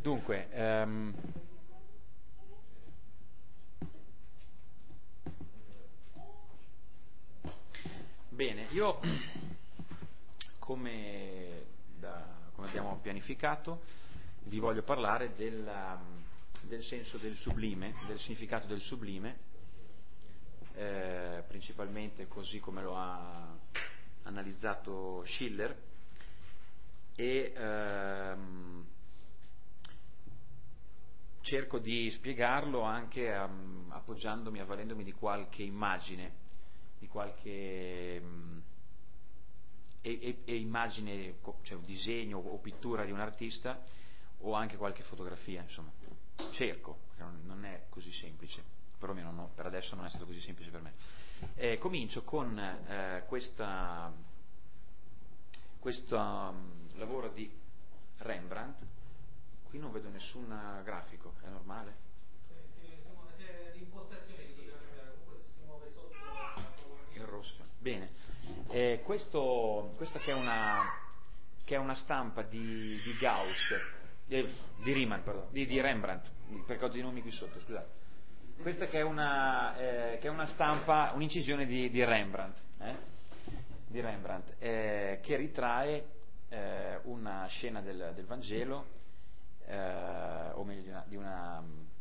Dunque, bene, io come abbiamo pianificato vi voglio parlare del senso del sublime, del significato del sublime, principalmente così come lo ha analizzato Schiller, e cerco di spiegarlo anche appoggiandomi, avvalendomi di qualche immagine, di qualche immagine, cioè un disegno o pittura di un artista, o anche qualche fotografia, insomma. Cerco, perché non è così semplice, perlomeno per adesso non è stato così semplice per me. Comincio con questo lavoro di Rembrandt. Qui non vedo nessun grafico, è normale? Si muove, c'è l'impostazione che dobbiamo cambiare, comunque si muove sotto il rosso. Bene, questa che è una stampa di Gauss, di Riemann, pardon, di Rembrandt, perché ho dei nomi qui sotto, scusate. Questa che è una stampa, un'incisione di Rembrandt, che ritrae una scena del Vangelo, o meglio di una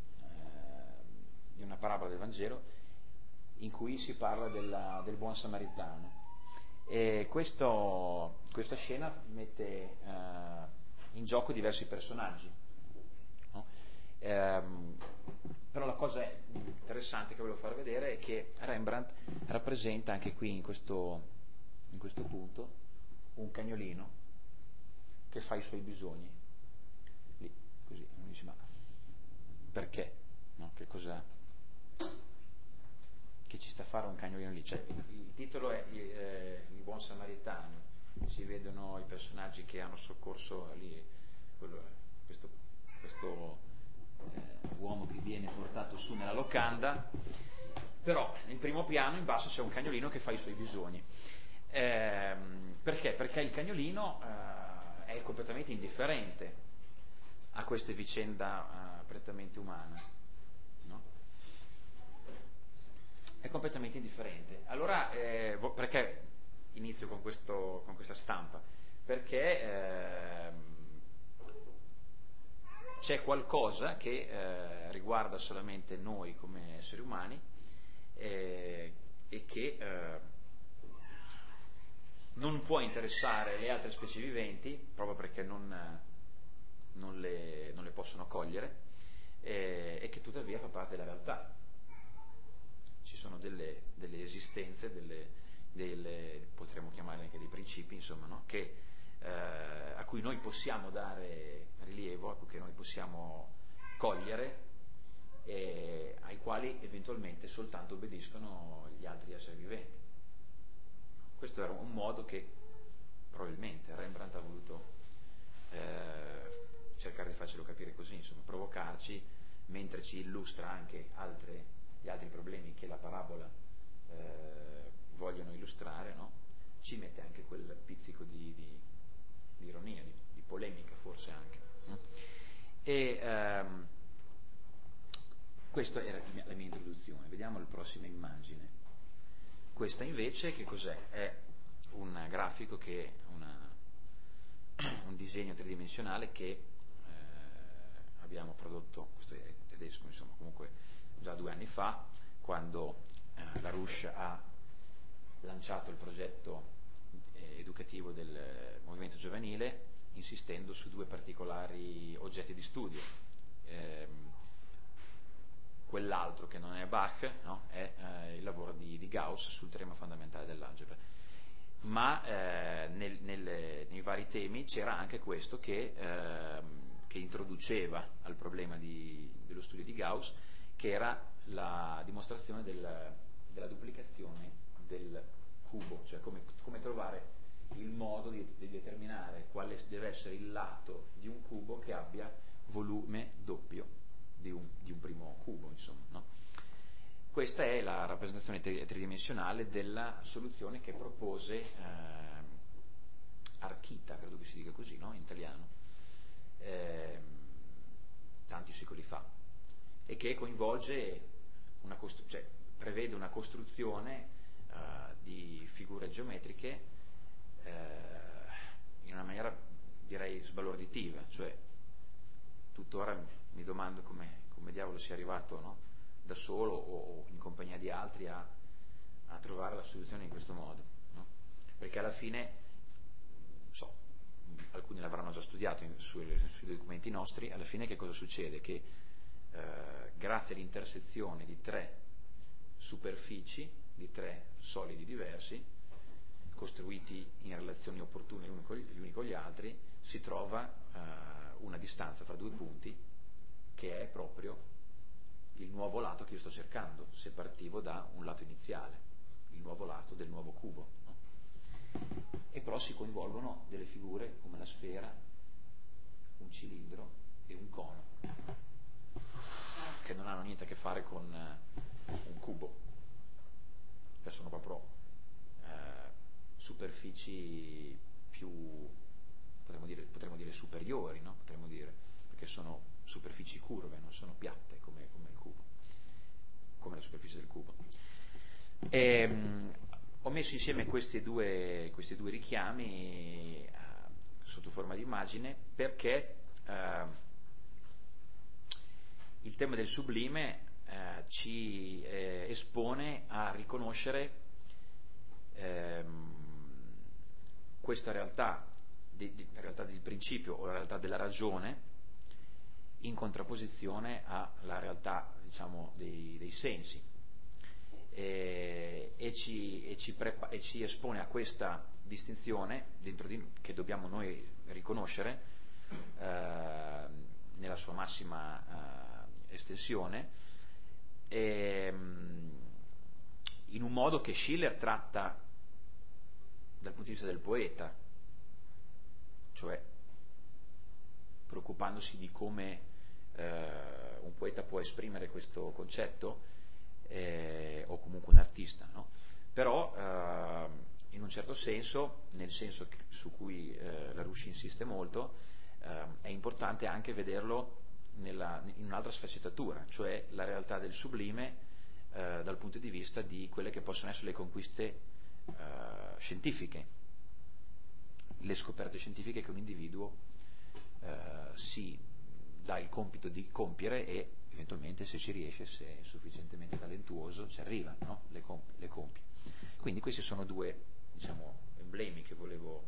parabola del Vangelo, in cui si parla del buon samaritano. E questa scena mette in gioco diversi personaggi, no? Però la cosa interessante che volevo far vedere è che Rembrandt rappresenta anche qui in questo punto un cagnolino che fa i suoi bisogni lì, così uno dice: ma perché? No? Che cosa che ci sta a fare un cagnolino lì? Cioè, il titolo è il buon samaritano, si vedono i personaggi che hanno soccorso lì questo uomo che viene portato su nella locanda, però in primo piano in basso c'è un cagnolino che fa i suoi bisogni. Perché? Perché il cagnolino è completamente indifferente a questa vicenda prettamente umana, no? È completamente indifferente. Allora, perché inizio con questa stampa? Perché c'è qualcosa che riguarda solamente noi come esseri umani e che non può interessare le altre specie viventi, proprio perché non le possono cogliere, e che tuttavia fa parte della realtà. Ci sono delle esistenze, potremmo chiamarle anche dei principi, insomma, no? A cui noi possiamo dare rilievo, a cui noi possiamo cogliere, e ai quali eventualmente soltanto obbediscono gli altri esseri viventi. Questo era un modo che probabilmente Rembrandt ha voluto cercare di farcelo capire così, insomma, provocarci, mentre ci illustra anche gli altri problemi che la parabola vogliono illustrare, no? Ci mette anche quel pizzico di ironia, di polemica forse anche. E questa era la mia introduzione. Vediamo la prossima immagine. Questa invece che cos'è? È un grafico un disegno tridimensionale che abbiamo prodotto, questo è tedesco, insomma, comunque già 2 anni fa, quando Larouche ha lanciato il progetto educativo del movimento giovanile, insistendo su 2 particolari oggetti di studio. Quell'altro che non è Bach, no? È il lavoro di Gauss sul teorema fondamentale dell'algebra. Ma nei vari temi c'era anche questo che introduceva al problema dello studio di Gauss, che era la dimostrazione della duplicazione del cubo, cioè come trovare il modo di determinare quale deve essere il lato di un cubo che abbia volume doppio di un primo cubo, insomma, no? Questa è la rappresentazione tridimensionale della soluzione che propose Archita, credo che si dica così, no? In italiano, che coinvolge cioè prevede una costruzione di figure geometriche in una maniera direi sbalorditiva, cioè tuttora mi domando come diavolo sia arrivato, no? Da solo o in compagnia di altri a trovare la soluzione in questo modo, no? Perché alla fine, alcuni l'avranno già studiato sui documenti nostri, alla fine che cosa succede? Che grazie all'intersezione di 3 superfici, di 3 solidi diversi, costruiti in relazioni opportune gli uni con gli altri, si trova una distanza fra 2 punti che è proprio il nuovo lato che io sto cercando, se partivo da un lato iniziale, il nuovo lato del nuovo cubo, no? E però si coinvolgono delle figure come la sfera, un cilindro e un cono, che non hanno niente a che fare con un cubo, che sono proprio superfici più, potremmo dire superiori, no? Potremmo dire, perché sono superfici curve, non sono piatte come il cubo, come la superficie del cubo. Ho messo insieme questi due richiami sotto forma di immagine perché il tema del sublime ci espone a riconoscere questa realtà del principio o la realtà della ragione in contrapposizione alla realtà, diciamo, dei sensi, e ci espone a questa distinzione che dobbiamo noi riconoscere nella sua massima estensione, in un modo che Schiller tratta dal punto di vista del poeta, cioè preoccupandosi di come un poeta può esprimere questo concetto, o comunque un artista, no? Però in un certo senso, nel senso su cui la Ruscia insiste molto, è importante anche vederlo in un'altra sfaccettatura, cioè la realtà del sublime dal punto di vista di quelle che possono essere le conquiste scientifiche, le scoperte scientifiche che un individuo si dà il compito di compiere e eventualmente, se ci riesce, se è sufficientemente talentuoso, ci arriva, no? Le compie. Quindi questi sono 2, diciamo, emblemi che volevo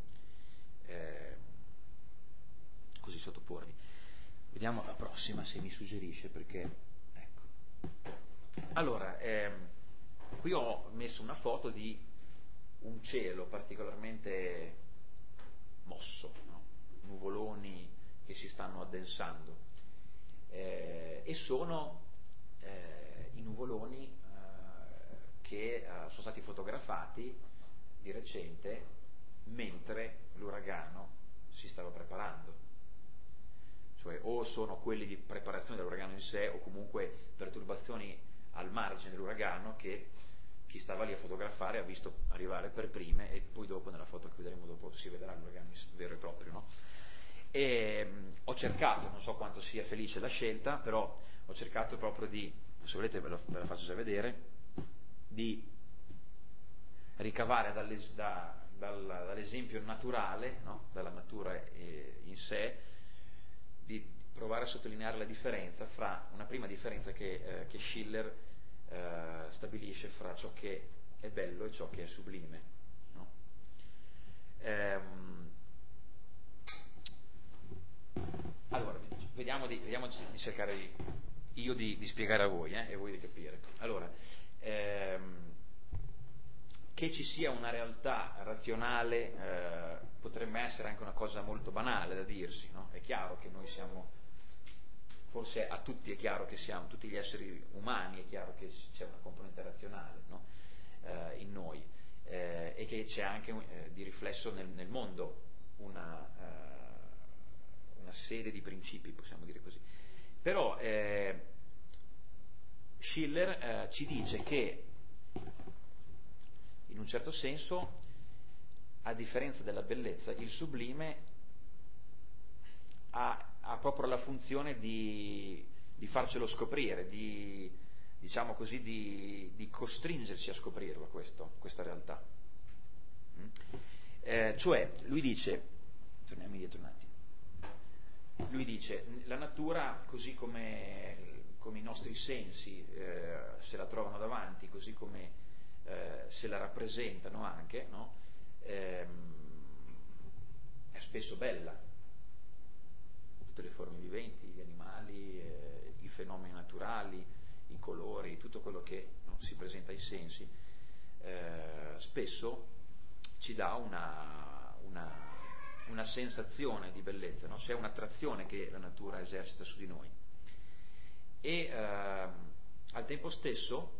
così sottoporvi. Vediamo la prossima, se mi suggerisce, perché ecco. Allora, qui ho messo una foto di un cielo particolarmente mosso, no? Nuvoloni che si stanno addensando, e sono i nuvoloni che sono stati fotografati di recente mentre l'uragano si stava preparando, cioè o sono quelli di preparazione dell'uragano in sé o comunque perturbazioni al margine dell'uragano che chi stava lì a fotografare ha visto arrivare per prime, e poi dopo nella foto che vedremo dopo si vedrà l'uragano vero e proprio, no? E ho cercato, non so quanto sia felice la scelta, però ho cercato proprio di, se volete ve la faccio già vedere, di ricavare dall'esempio naturale, no? Dalla natura in sé, di provare a sottolineare la differenza fra una prima differenza che Schiller stabilisce fra ciò che è bello e ciò che è sublime, no? Allora, vediamo di cercare io di spiegare a voi e voi di capire. Allora, che ci sia una realtà razionale potrebbe essere anche una cosa molto banale da dirsi, no? È chiaro che noi siamo, forse a tutti è chiaro che siamo, tutti gli esseri umani è chiaro che c'è una componente razionale, no? In noi, e che c'è anche di riflesso nel mondo una serie di principi, possiamo dire così. Però Schiller ci dice che in un certo senso, a differenza della bellezza, il sublime ha proprio la funzione di di farcelo scoprire, diciamo così, di costringerci a scoprirlo questa realtà. Cioè, lui dice, torniamo indietro un attimo, lui dice, la natura, così come i nostri sensi se la trovano davanti, così come se la rappresentano anche, no? È spesso bella, tutte le forme viventi, gli animali, i fenomeni naturali, i colori, tutto quello che, no, si presenta ai sensi, spesso ci dà una sensazione di bellezza, no? C'è un'attrazione che la natura esercita su di noi e al tempo stesso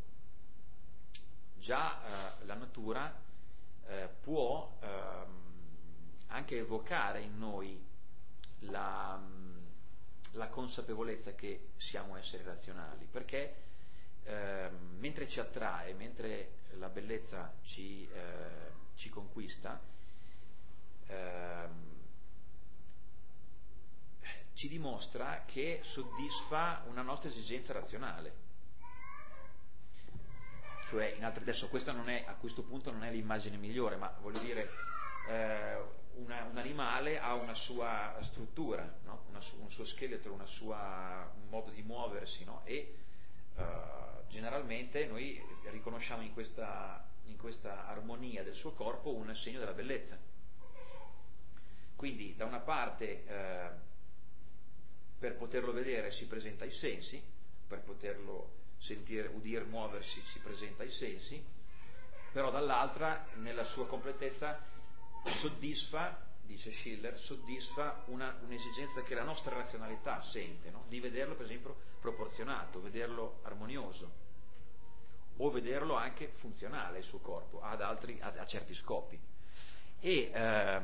già la natura può anche evocare in noi la consapevolezza che siamo esseri razionali, perché mentre ci attrae, mentre la bellezza ci conquista, ci dimostra che soddisfa una nostra esigenza razionale. Cioè, adesso questa non è, a questo punto non è l'immagine migliore, ma voglio dire, un animale ha una sua struttura, no? Un suo scheletro, un modo di muoversi, no? E generalmente noi riconosciamo in questa armonia del suo corpo un segno della bellezza. Quindi da una parte per poterlo vedere si presenta ai sensi, per poterlo sentire, udire, muoversi si presenta ai sensi, però dall'altra nella sua completezza soddisfa, dice Schiller, soddisfa un'esigenza che la nostra razionalità sente, no? Di vederlo per esempio proporzionato, vederlo armonioso o vederlo anche funzionale il suo corpo a certi scopi. E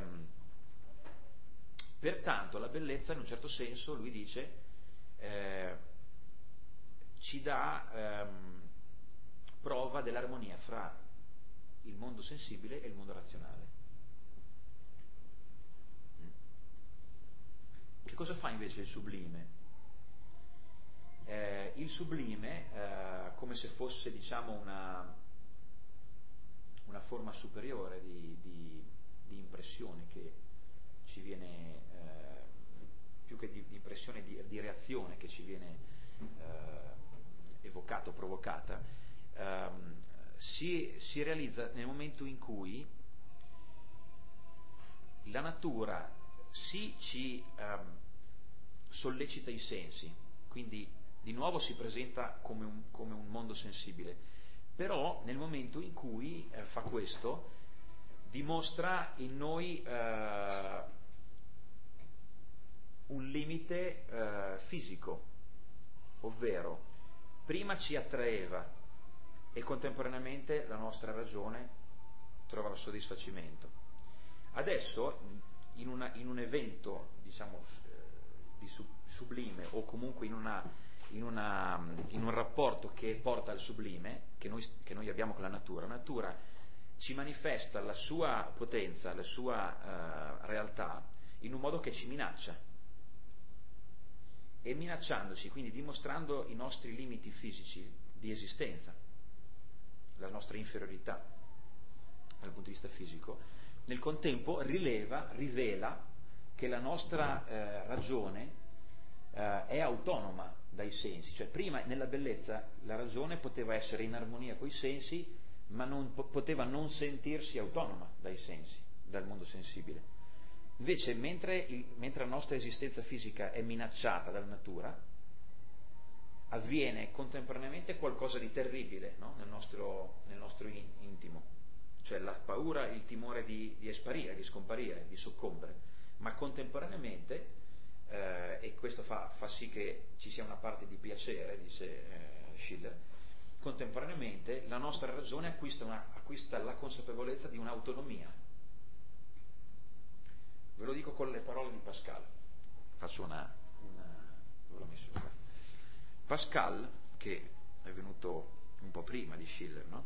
pertanto la bellezza in un certo senso, lui dice, ci dà prova dell'armonia fra il mondo sensibile e il mondo razionale. Che cosa fa invece il sublime? Il sublime, come se fosse, diciamo, una forma superiore di impressione che ci viene, più che di impressione, di reazione che ci viene evocata o provocata, si realizza nel momento in cui la natura ci sollecita i sensi, quindi di nuovo si presenta come un mondo sensibile, però nel momento in cui fa questo dimostra in noi un limite fisico, ovvero prima ci attraeva e contemporaneamente la nostra ragione trova il soddisfacimento. Adesso in un evento, diciamo, di sublime, o comunque in un rapporto che porta al sublime che noi abbiamo con la natura ci manifesta la sua potenza, la sua realtà in un modo che ci minaccia, e minacciandoci, quindi dimostrando i nostri limiti fisici di esistenza, la nostra inferiorità dal punto di vista fisico, nel contempo rivela che la nostra ragione è autonoma dai sensi. Cioè prima nella bellezza la ragione poteva essere in armonia coi sensi, ma poteva non sentirsi autonoma dai sensi, dal mondo sensibile. Invece mentre la nostra esistenza fisica è minacciata dalla natura, avviene contemporaneamente qualcosa di terribile, no? nel nostro intimo, cioè la paura, il timore di sparire, di scomparire, di soccombere, ma contemporaneamente, e questo fa sì che ci sia una parte di piacere, dice Schiller, contemporaneamente la nostra ragione acquista la consapevolezza di un'autonomia. Ve lo dico con le parole di Pascal, faccio dove l'ho messo qua. Pascal, che è venuto un po' prima di Schiller, no?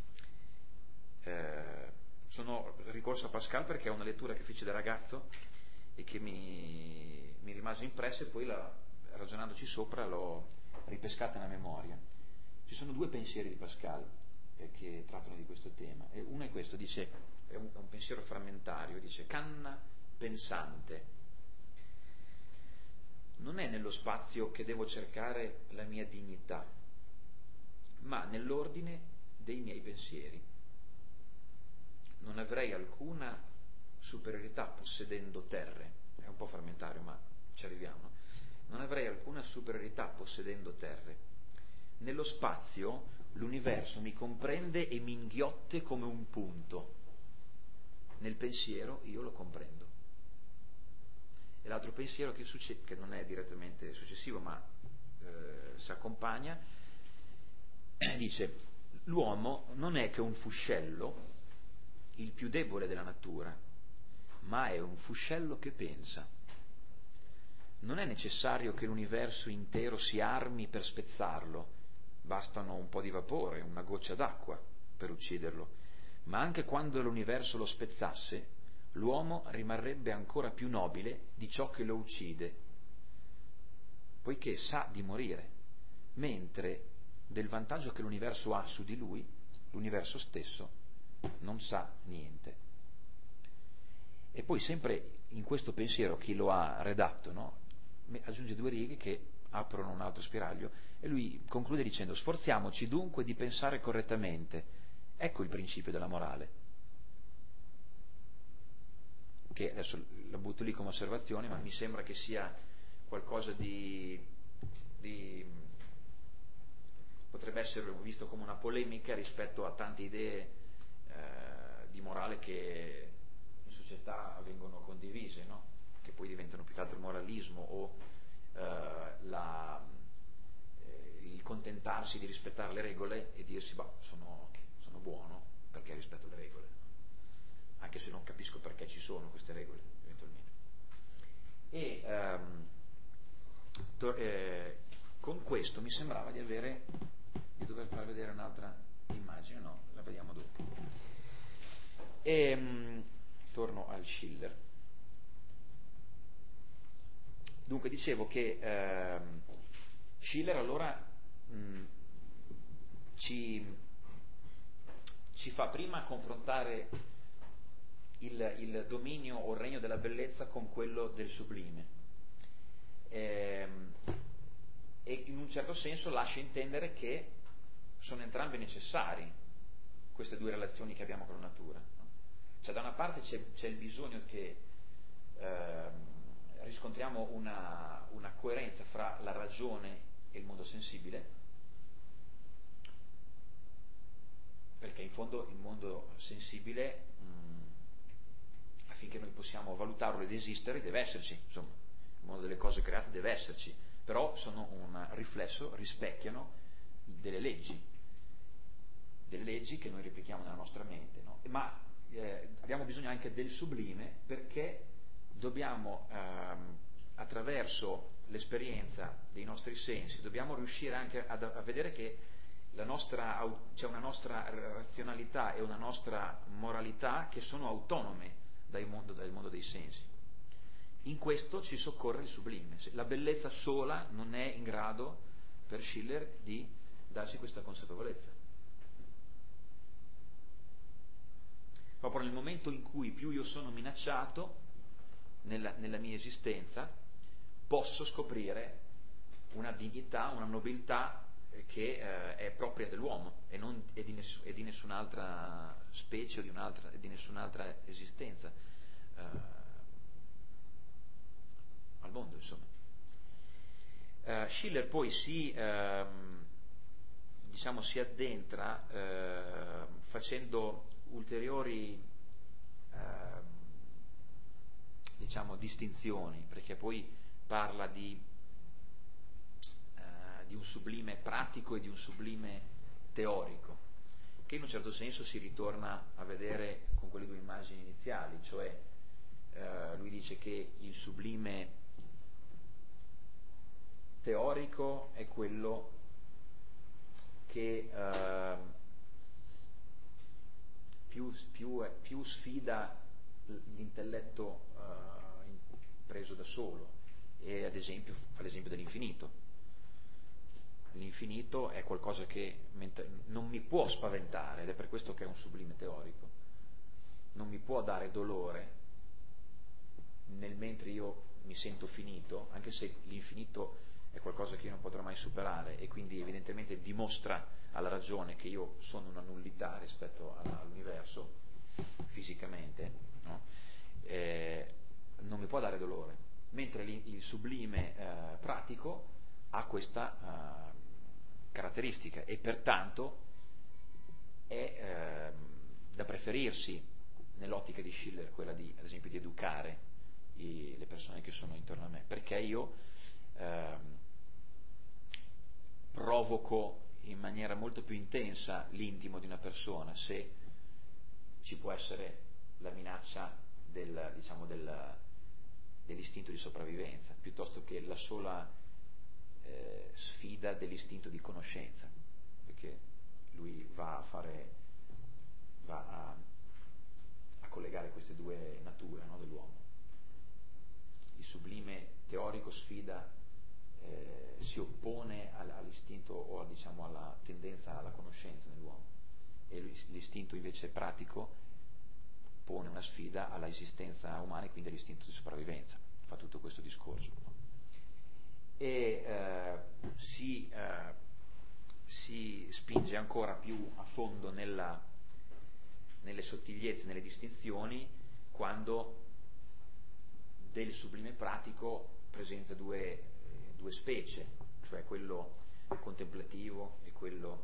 Sono ricorso a Pascal perché è una lettura che feci da ragazzo e che mi rimase impressa, e poi ragionandoci sopra l'ho ripescata nella memoria. Ci sono due pensieri di Pascal che trattano di questo tema, e uno è questo, dice, è un pensiero frammentario, dice: canna pensante. Non è nello spazio che devo cercare la mia dignità, ma nell'ordine dei miei pensieri. Non avrei alcuna superiorità possedendo terre, è un po' frammentario ma ci arriviamo. Non avrei alcuna superiorità possedendo terre. Nello spazio l'universo mi comprende e mi inghiotte come un punto. Nel pensiero io lo comprendo. E l'altro pensiero che non è direttamente successivo ma si accompagna, dice: l'uomo non è che un fuscello, il più debole della natura, ma è un fuscello che pensa. Non è necessario che l'universo intero si armi per spezzarlo, bastano un po' di vapore, una goccia d'acqua per ucciderlo, ma anche quando l'universo lo spezzasse, l'uomo rimarrebbe ancora più nobile di ciò che lo uccide, poiché sa di morire, mentre del vantaggio che l'universo ha su di lui, l'universo stesso non sa niente. E poi sempre in questo pensiero chi lo ha redatto, no? Aggiunge due righe che aprono un altro spiraglio e lui conclude dicendo: sforziamoci dunque di pensare correttamente. Ecco il principio della morale, che adesso la butto lì come osservazione, ma mi sembra che sia qualcosa di potrebbe essere visto come una polemica rispetto a tante idee di morale che in società vengono condivise, no? Che poi diventano più che altro il moralismo o il contentarsi di rispettare le regole e dirsi: bah, sono buono perché rispetto le regole, anche se non capisco perché ci sono queste regole eventualmente. E con questo mi sembrava di dover far vedere un'altra immagine, no, la vediamo dopo. Torno al Schiller. Dunque dicevo che Schiller allora ci fa prima confrontare il dominio o il regno della bellezza con quello del sublime, e in un certo senso lascia intendere che sono entrambi necessari queste due relazioni che abbiamo con la natura, no? Cioè da una parte c'è il bisogno che riscontriamo una coerenza fra la ragione e il mondo sensibile, perché in fondo il mondo sensibile, affinché noi possiamo valutarlo ed esistere, deve esserci, insomma, il mondo delle cose create deve esserci, però sono un riflesso, rispecchiano delle leggi che noi replichiamo nella nostra mente, no? Ma abbiamo bisogno anche del sublime, perché dobbiamo, attraverso l'esperienza dei nostri sensi, dobbiamo riuscire anche a vedere che c'è una nostra razionalità e una nostra moralità che sono autonome dal mondo dei sensi. In questo ci soccorre il sublime. La bellezza sola non è in grado, per Schiller, di darci questa consapevolezza. Proprio nel momento in cui più io sono minacciato nella mia esistenza, posso scoprire una dignità, una nobiltà che è propria dell'uomo e di nessun'altra specie o di nessun'altra esistenza al mondo, insomma. Schiller poi si addentra facendo ulteriori distinzioni, perché poi parla di un sublime pratico e di un sublime teorico, che in un certo senso si ritorna a vedere con quelle due immagini iniziali, cioè lui dice che il sublime teorico è quello che più sfida l'intelletto preso da solo, e ad esempio fa l'esempio dell'infinito. L'infinito è qualcosa che non mi può spaventare, ed è per questo che è un sublime teorico. Non mi può dare dolore nel mentre io mi sento finito, anche se l'infinito è qualcosa che io non potrò mai superare, e quindi evidentemente dimostra alla ragione che io sono una nullità rispetto all'universo, fisicamente, no? Non mi può dare dolore, mentre il sublime pratico ha questa caratteristica, e pertanto è da preferirsi nell'ottica di Schiller, quella ad esempio di educare le persone che sono intorno a me, perché io provoco in maniera molto più intensa l'intimo di una persona se ci può essere la minaccia dell'istinto di sopravvivenza, piuttosto che la sola sfida dell'istinto di conoscenza, perché lui va a collegare queste due nature, no, dell'uomo. Il sublime teorico sfida, si oppone all'istinto o diciamo alla tendenza alla conoscenza nell'uomo, e l'istinto invece pratico pone una sfida alla esistenza umana e quindi all'istinto di sopravvivenza. Fa tutto questo discorso, no? E si spinge ancora più a fondo nelle sottigliezze, nelle distinzioni, quando del sublime pratico presenta due specie, cioè quello contemplativo e quello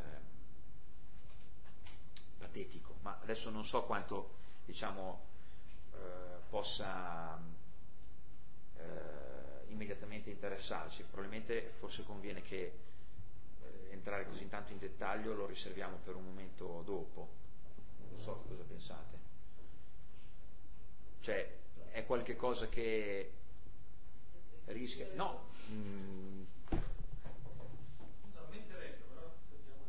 patetico. Ma adesso non so quanto, diciamo, possa immediatamente interessarci. Probabilmente forse conviene che entrare così tanto in dettaglio lo riserviamo per un momento dopo. Non so cosa pensate. Cioè, è qualche cosa che rischia... No! Mi interessa, però sentiamo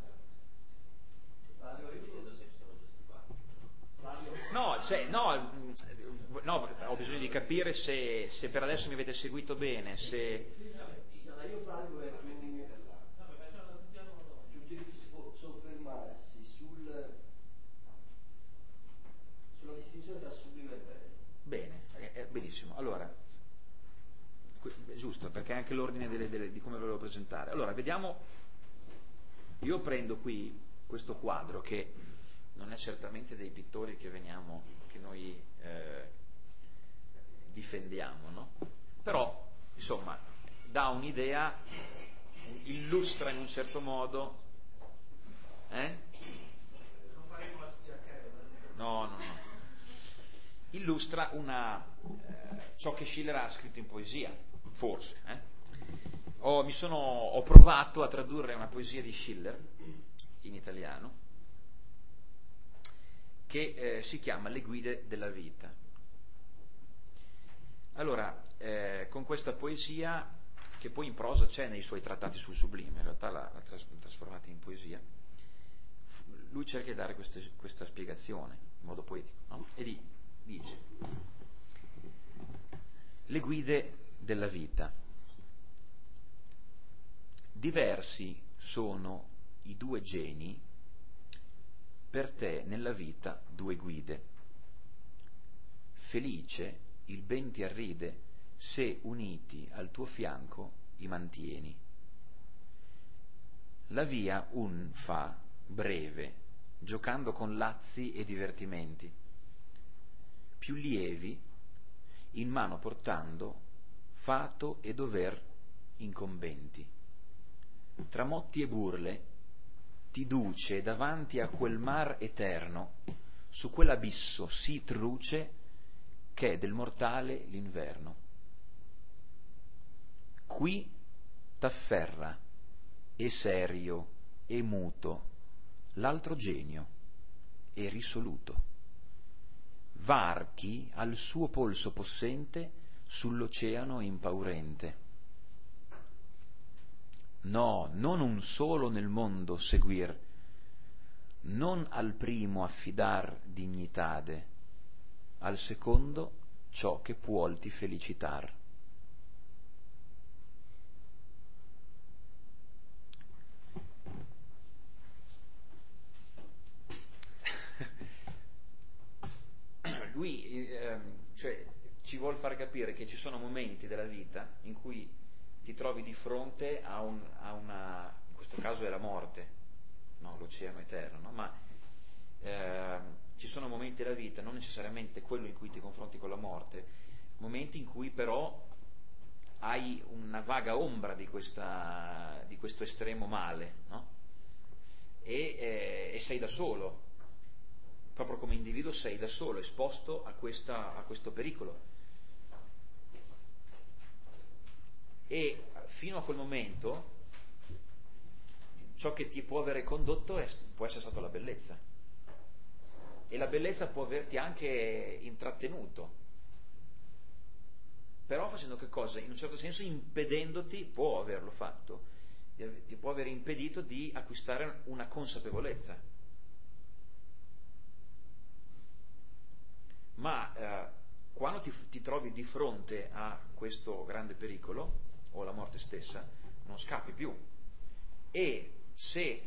No, ho bisogno di capire se per adesso mi avete seguito bene, se... Io Flavio è più di soffermarsi sulla distinzione tra sublime e bello. Bene, benissimo. Allora, giusto, perché è anche l'ordine di come ve lo presentare. Allora, vediamo, io prendo qui questo quadro che non è certamente dei pittori che noi difendiamo, no? Però, insomma, dà un'idea, illustra in un certo modo, non faremo la sfida No. Illustra ciò che Schiller ha scritto in poesia, forse. Ho provato a tradurre una poesia di Schiller in italiano che si chiama Le guide della vita. Allora, con questa poesia, che poi in prosa c'è nei suoi trattati sul sublime, in realtà l'ha trasformata in poesia, lui cerca di dare questa spiegazione in modo poetico, no? E dice: le guide della vita. Diversi sono i due geni, per te nella vita due guide. Felice il ben ti arride, se uniti al tuo fianco i mantieni. La via un fa breve, giocando con lazzi e divertimenti, più lievi, in mano portando fato e dover incombenti. Tra motti e burle ti duce davanti a quel mar eterno, su quell'abisso sì truce che è del mortale l'inverno. Qui t'afferra, e serio e muto, l'altro genio, e risoluto. Varchi al suo polso possente sull'oceano impaurente. No, non un solo nel mondo seguir, non al primo affidar dignitade, al secondo ciò che puolti felicitar. far capire che ci sono momenti della vita in cui ti trovi di fronte a una, in questo caso è la morte, no? L'oceano eterno, no? Ma ci sono momenti della vita, non necessariamente quello in cui ti confronti con la morte, momenti in cui però hai una vaga ombra di questo estremo male, no? E sei da solo, proprio come individuo sei da solo, esposto a questo pericolo. E fino a quel momento ciò che ti può avere condotto può essere stata la bellezza, e la bellezza può averti anche intrattenuto, però facendo che cosa? In un certo senso impedendoti, può averlo fatto, ti può aver impedito di acquistare una consapevolezza. Ma quando ti trovi di fronte a questo grande pericolo, o alla morte stessa, non scappi più. E se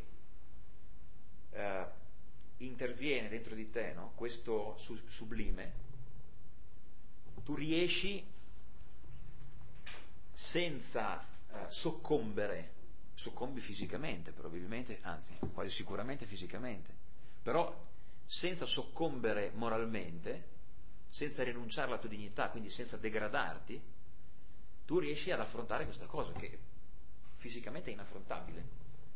interviene dentro di te, no, questo sublime, tu riesci senza soccombi fisicamente probabilmente, anzi quasi sicuramente fisicamente, però senza soccombere moralmente, senza rinunciare alla tua dignità, quindi senza degradarti, tu riesci ad affrontare questa cosa che fisicamente è inaffrontabile.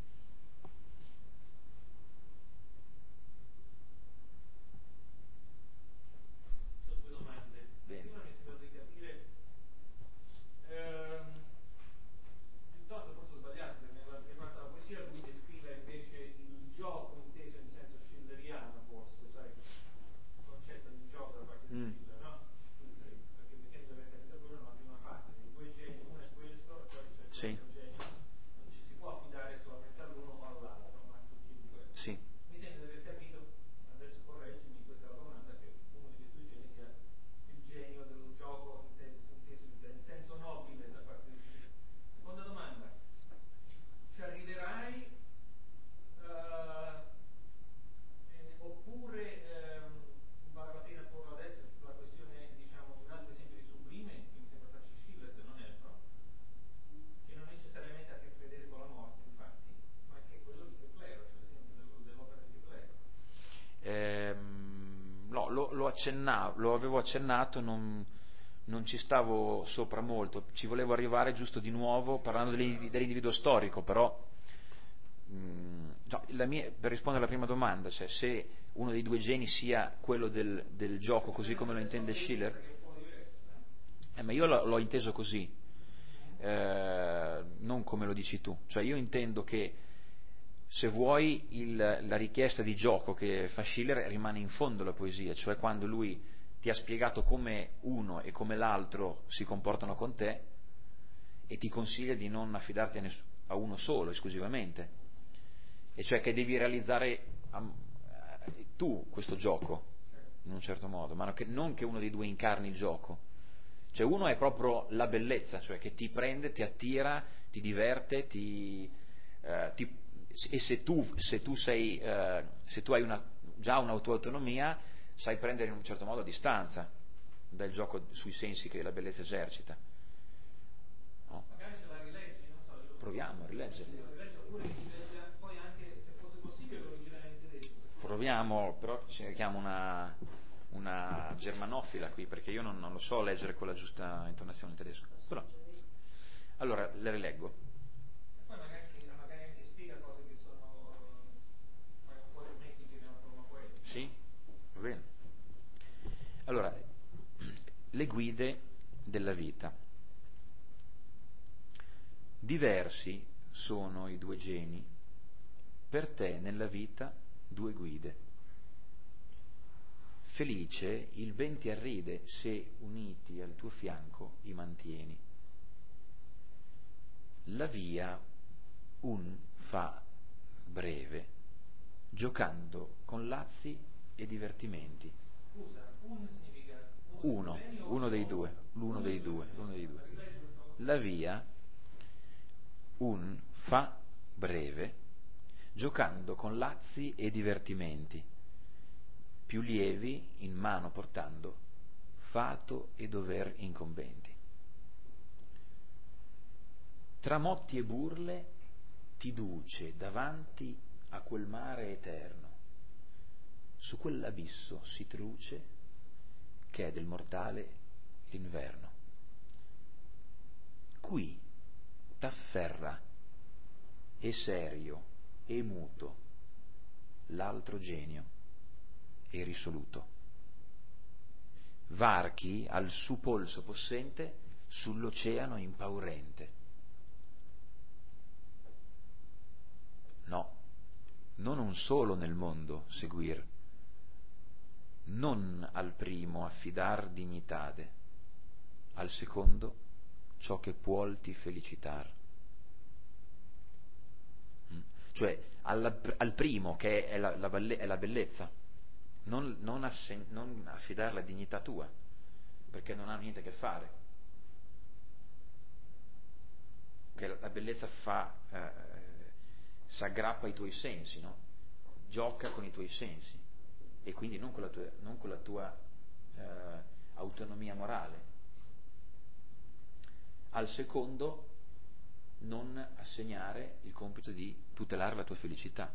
Sono due domande. Bene. Una mi sembra di capire, piuttosto forse ho sbagliato, perché nella prima parte della poesia lui descrive invece il gioco inteso in senso schilleriano, forse, sai, il concetto di gioco da parte di Schiller, no? Perché mi sembra di aver capito quello nella prima parte, dei due geni, uno è questo, poi c'è Sì. l'altro genio, non ci si può affidare solamente all'uno o all'altro, ma a tutti e due. Sì. Mi sembra di aver capito, adesso correggimi, questa è la domanda, che uno di questi due geni sia il genio del gioco inteso in senso nobile da parte di Schiller. Seconda domanda, ci arriverai oppure vale la pena porlo adesso la questione, diciamo, un altro esempio di sublime che mi sembra faccia Schiller, se non erro, che non necessariamente ha a che vedere con la morte, infatti, ma che è quello di Keplero, cioè l'esempio dell'opera di Keplero. No, lo avevo accennato, non ci stavo sopra molto, ci volevo arrivare giusto di nuovo parlando dell'individuo storico, però no, per rispondere alla prima domanda, cioè se uno dei due geni sia quello del gioco così come lo intende Schiller, ma io l'ho inteso così, non come lo dici tu, cioè io intendo che se vuoi la richiesta di gioco che fa Schiller rimane in fondo alla poesia, cioè quando lui ti ha spiegato come uno e come l'altro si comportano con te e ti consiglia di non affidarti a uno solo esclusivamente, e cioè che devi realizzare tu questo gioco in un certo modo, ma non che uno dei due incarni il gioco. Cioè uno è proprio la bellezza, cioè che ti prende, ti attira, ti diverte, e se tu hai già una tua autonomia, sai prendere in un certo modo distanza dal gioco sui sensi che la bellezza esercita. No? Magari se la rileggi, non so. Proviamo a rileggerla. Oppure ci leggi poi anche, se fosse possibile, l'originale in tedesco. Proviamo, però cerchiamo una germanofila qui, perché io non lo so leggere con la giusta intonazione in tedesco. Però, allora, le rileggo. E poi magari anche spiega cose che sono un po' ermetiche nella forma poetica. Sì? Va bene. Allora, le guide della vita. Diversi sono i due geni, per te nella vita due guide. Felice il ben ti arride se uniti al tuo fianco i mantieni. La via un fa breve, giocando con lazzi e divertimenti. Scusa, un significa Uno dei due, l'uno dei due. La via un fa breve, giocando con lazzi e divertimenti, più lievi in mano portando fato e dover incombenti. Tra motti e burle ti duce davanti a quel mare eterno, su quell'abisso si truce che è del mortale l'inverno. Qui t'afferra, e serio e muto, l'altro genio e risoluto. Varchi al su polso possente sull'oceano impaurente. No, non un solo nel mondo seguir, non al primo affidar dignitade, al secondo ciò che puolti felicitar. Cioè al primo, che è la bellezza, non affidare la dignità tua, perché non ha niente a che fare. Che la bellezza s'aggrappa ai tuoi sensi, no? Gioca con i tuoi sensi, e quindi non con la tua autonomia morale. Al secondo, non assegnare il compito di tutelare la tua felicità.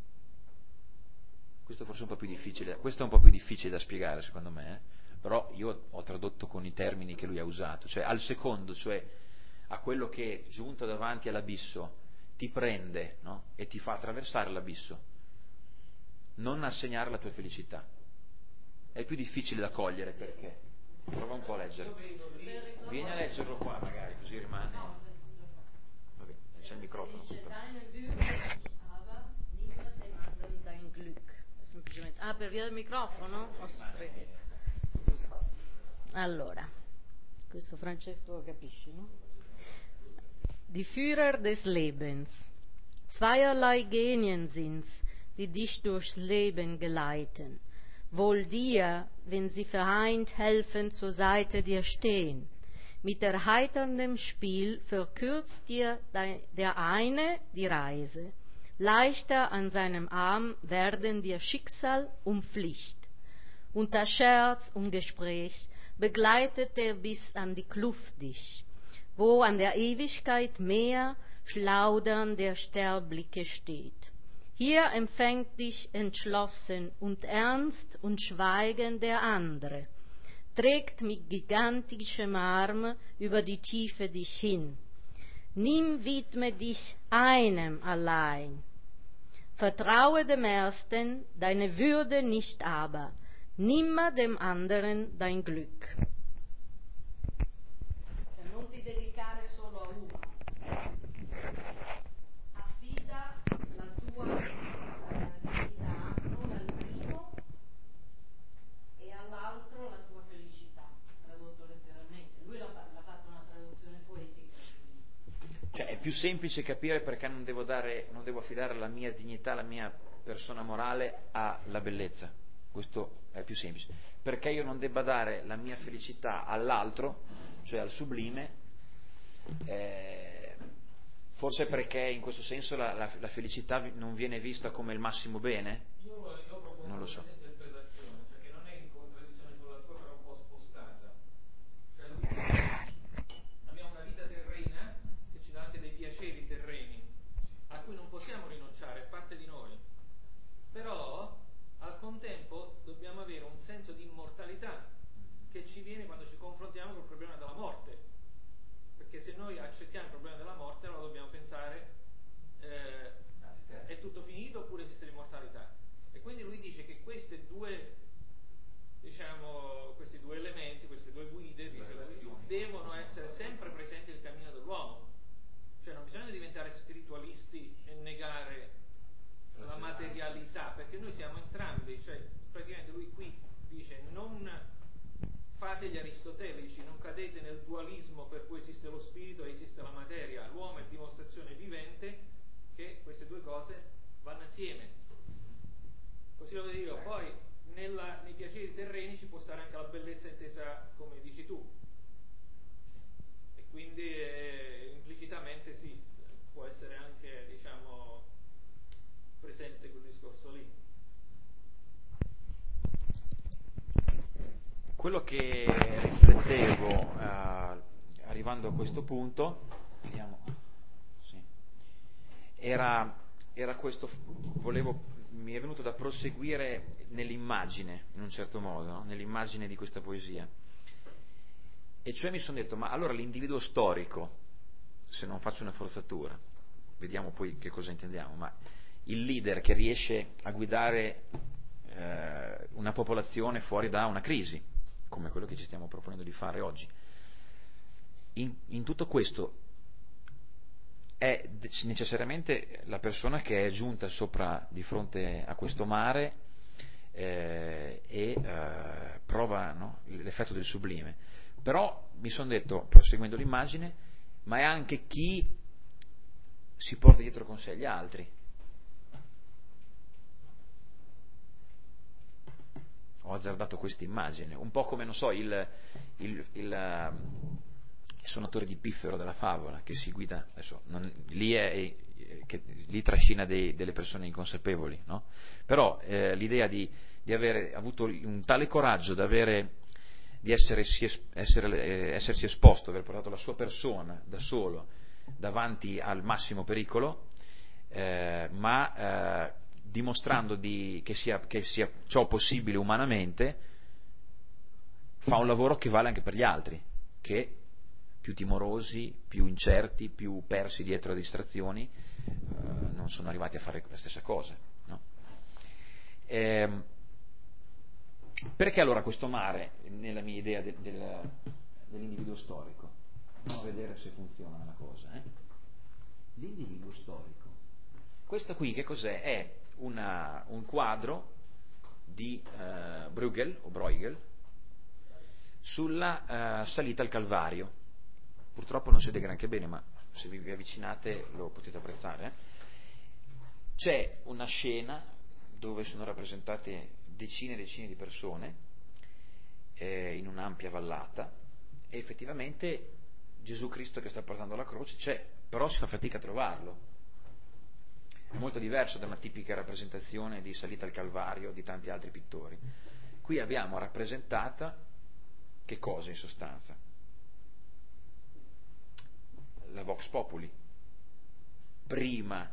Questo forse è un po' più difficile, questo è un po' più difficile da spiegare secondo me, però io ho tradotto con i termini che lui ha usato, cioè al secondo, cioè a quello che giunto davanti all'abisso ti prende, no? E ti fa attraversare l'abisso, non assegnare la tua felicità. È più difficile da cogliere, perché prova un po' a leggere, vieni a leggerlo qua magari, così rimane. Vabbè, c'è il microfono qui. Per via del microfono? Allora, questo Francesco lo capisci, no? Die Führer des Lebens. Zweierlei Genien sind's, die dich durchs Leben geleiten. Wohl dir, wenn sie vereint helfen zur Seite dir stehen. Mit erheiterndem Spiel verkürzt dir der eine die Reise. Leichter an seinem Arm werden dir Schicksal und Pflicht. Unter Scherz und Gespräch begleitet er bis an die Kluft dich, wo an der Ewigkeit Meer Schlaudern der Sterbliche steht. Hier empfängt dich entschlossen und ernst und schweigend der andere, trägt mit gigantischem Arm über die Tiefe dich hin. Nimm, widme dich einem allein. Vertraue dem Ersten deine Würde nicht aber, nimmer dem anderen dein Glück. Non ti dedicare solo a uno. Affida la tua dignità non al primo e all'altro la tua felicità. Tradotto letteralmente. Lui l'ha fatto una traduzione poetica. Cioè è più semplice capire perché non devo affidare la mia dignità, la mia persona morale alla bellezza. Questo è più semplice. Perché io non debba dare la mia felicità all'altro, cioè al sublime, forse perché in questo senso la felicità non viene vista come il massimo bene? Io propongo non lo so. questa interpretazione, cioè che non è in contraddizione con la tua, però un po' spostata. Cioè abbiamo una vita terrena che ci dà anche dei piaceri terreni a cui non possiamo rinunciare, è parte di noi. Però al contempo dobbiamo avere un senso di immortalità che ci viene quando ci confrontiamo col problema della morte, perché se noi accettiamo il problema della morte allora dobbiamo pensare è tutto finito oppure esiste l'immortalità. E quindi lui dice che questi due elementi, queste due guide, devono essere sempre presenti nel cammino dell'uomo. Cioè non bisogna diventare spiritualisti e negare la materialità, perché noi siamo entrambi, cioè praticamente lui qui dice non fate gli aristotelici, non cadete nel dualismo per cui esiste lo spirito e esiste la materia. L'uomo è dimostrazione vivente che queste due cose vanno assieme. Così lo vedo io. Poi nei piaceri terreni ci può stare anche la bellezza intesa come dici tu, e quindi implicitamente sì, può essere anche presente quel discorso lì. quello che riflettevo arrivando a questo punto, vediamo, sì, era questo, mi è venuto da proseguire nell'immagine, in un certo modo, no? Nell'immagine di questa poesia. E cioè mi sono detto, ma allora l'individuo storico, se non faccio una forzatura, vediamo poi che cosa intendiamo, ma il leader che riesce a guidare una popolazione fuori da una crisi, come quello che ci stiamo proponendo di fare oggi, in tutto questo è necessariamente la persona che è giunta sopra di fronte a questo mare prova, no, l'effetto del sublime. Però mi sono detto, proseguendo l'immagine, ma è anche chi si porta dietro con sé gli altri. Ho azzardato questa immagine, un po' come, non so, il suonatore di piffero della favola che si guida, adesso lì trascina delle persone inconsapevoli, no? Però l'idea di avere avuto un tale coraggio di essersi esposto, aver portato la sua persona da solo davanti al massimo pericolo, ma dimostrando che sia ciò possibile umanamente, fa un lavoro che vale anche per gli altri, che più timorosi, più incerti, più persi dietro a distrazioni, non sono arrivati a fare la stessa cosa, no? Perché allora questo mare, nella mia idea dell'individuo storico? Andiamo a vedere se funziona la cosa. L'individuo storico. Questo qui che cos'è? È un quadro di Bruegel o Bruegel sulla salita al Calvario. Purtroppo non si vede granché bene, ma se vi avvicinate lo potete apprezzare. C'è una scena dove sono rappresentate decine e decine di persone in un'ampia vallata, e effettivamente Gesù Cristo che sta portando la croce c'è, però si fa fatica a trovarlo. È molto diverso da una tipica rappresentazione di salita al Calvario di tanti altri pittori. Qui abbiamo rappresentata che cosa in sostanza? La Vox Populi, prima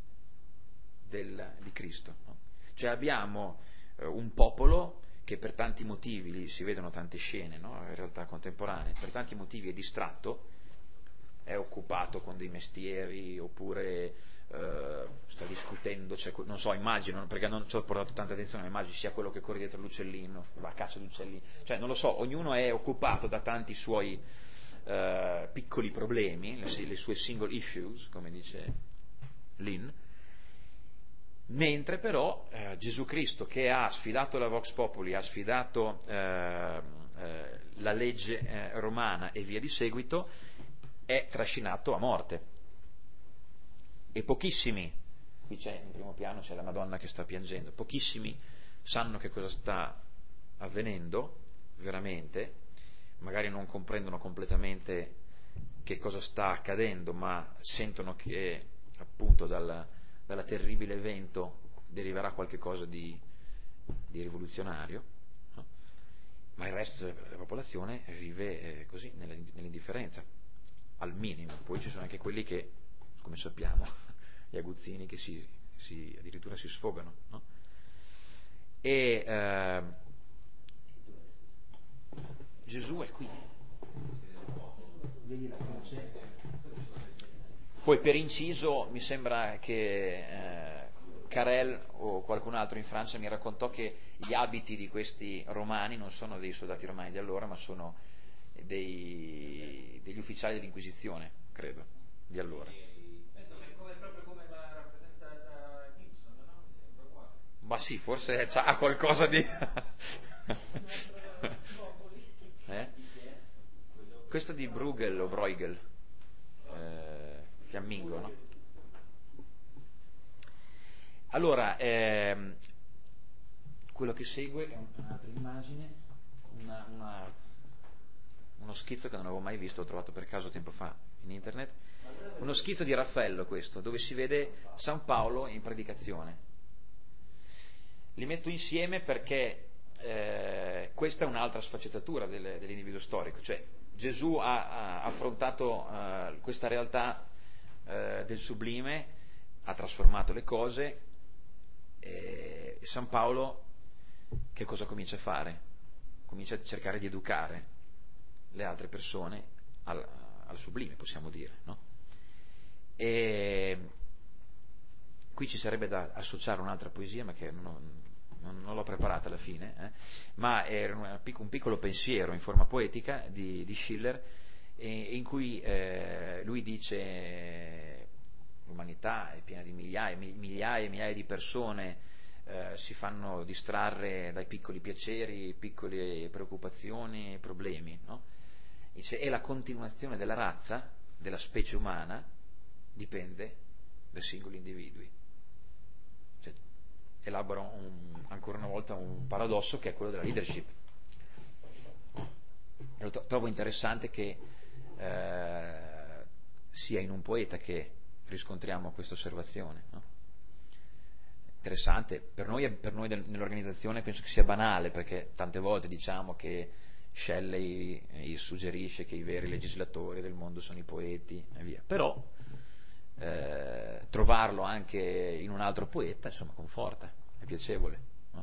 di Cristo, no? Cioè abbiamo un popolo che per tanti motivi, lì si vedono tante scene, no? In realtà contemporanee, per tanti motivi è distratto, è occupato con dei mestieri, oppure sta discutendo, cioè, non so, immagino, perché non ci ho portato tanta attenzione, ma immagino sia quello che corre dietro l'uccellino, va a caccia di uccellini, cioè non lo so, ognuno è occupato da tanti suoi piccoli problemi, le sue single issues, come dice Lynn, mentre però Gesù Cristo, che ha sfidato la Vox Populi, ha sfidato la legge romana e via di seguito, è trascinato a morte. E pochissimi, qui c'è in primo piano c'è la Madonna che sta piangendo, pochissimi sanno che cosa sta avvenendo veramente, magari non comprendono completamente che cosa sta accadendo, ma sentono che appunto dalla terribile evento deriverà qualche cosa di rivoluzionario, no? Ma il resto della popolazione vive così, nell'indifferenza, al minimo. Poi ci sono anche quelli che, come sappiamo, gli aguzzini che addirittura si sfogano, no? E Gesù è qui. Vedi la croce? Poi per inciso mi sembra che Carel o qualcun altro in Francia mi raccontò che gli abiti di questi romani non sono dei soldati romani di allora, ma sono degli ufficiali dell'Inquisizione, credo, di allora. Proprio come l'ha rappresentata Gibson, no? Mi sembra uguale. Ma sì, forse ha qualcosa di... Questo di Bruegel o Bruegel, fiammingo, no? Allora, quello che segue è un'altra immagine, uno schizzo che non avevo mai visto, l'ho trovato per caso tempo fa in internet, uno schizzo di Raffaello questo, dove si vede San Paolo in predicazione. Li metto insieme perché questa è un'altra sfaccettatura dell'individuo storico, cioè Gesù ha affrontato questa realtà del sublime, ha trasformato le cose, e San Paolo che cosa comincia a fare? Comincia a cercare di educare le altre persone al sublime, possiamo dire, no? E qui ci sarebbe da associare un'altra poesia, ma che non l'ho preparata alla fine, ma è un piccolo pensiero in forma poetica di Schiller, in cui lui dice: l'umanità è piena di migliaia e migliaia di persone, si fanno distrarre dai piccoli piaceri, piccole preoccupazioni e problemi, no? Dice, e la continuazione della razza, della specie umana, dipende dai singoli individui. Cioè, elabora ancora una volta un paradosso che è quello della leadership. E trovo interessante che sia in un poeta che riscontriamo questa osservazione, no? Interessante, per noi nell'organizzazione penso che sia banale, perché tante volte diciamo che Shelley suggerisce che i veri legislatori del mondo sono i poeti e via, però trovarlo anche in un altro poeta, insomma, conforta, è piacevole, no?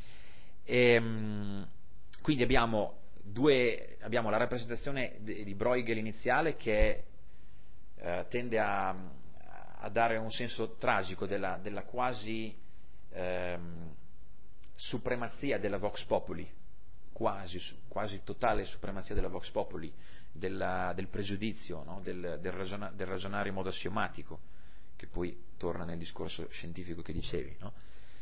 Quindi abbiamo la rappresentazione di Bruegel iniziale, che tende a dare un senso tragico della quasi supremazia della Vox Populi, quasi totale supremazia della Vox Populi, del pregiudizio, no? del ragionare in modo assiomatico, che poi torna nel discorso scientifico che dicevi, no?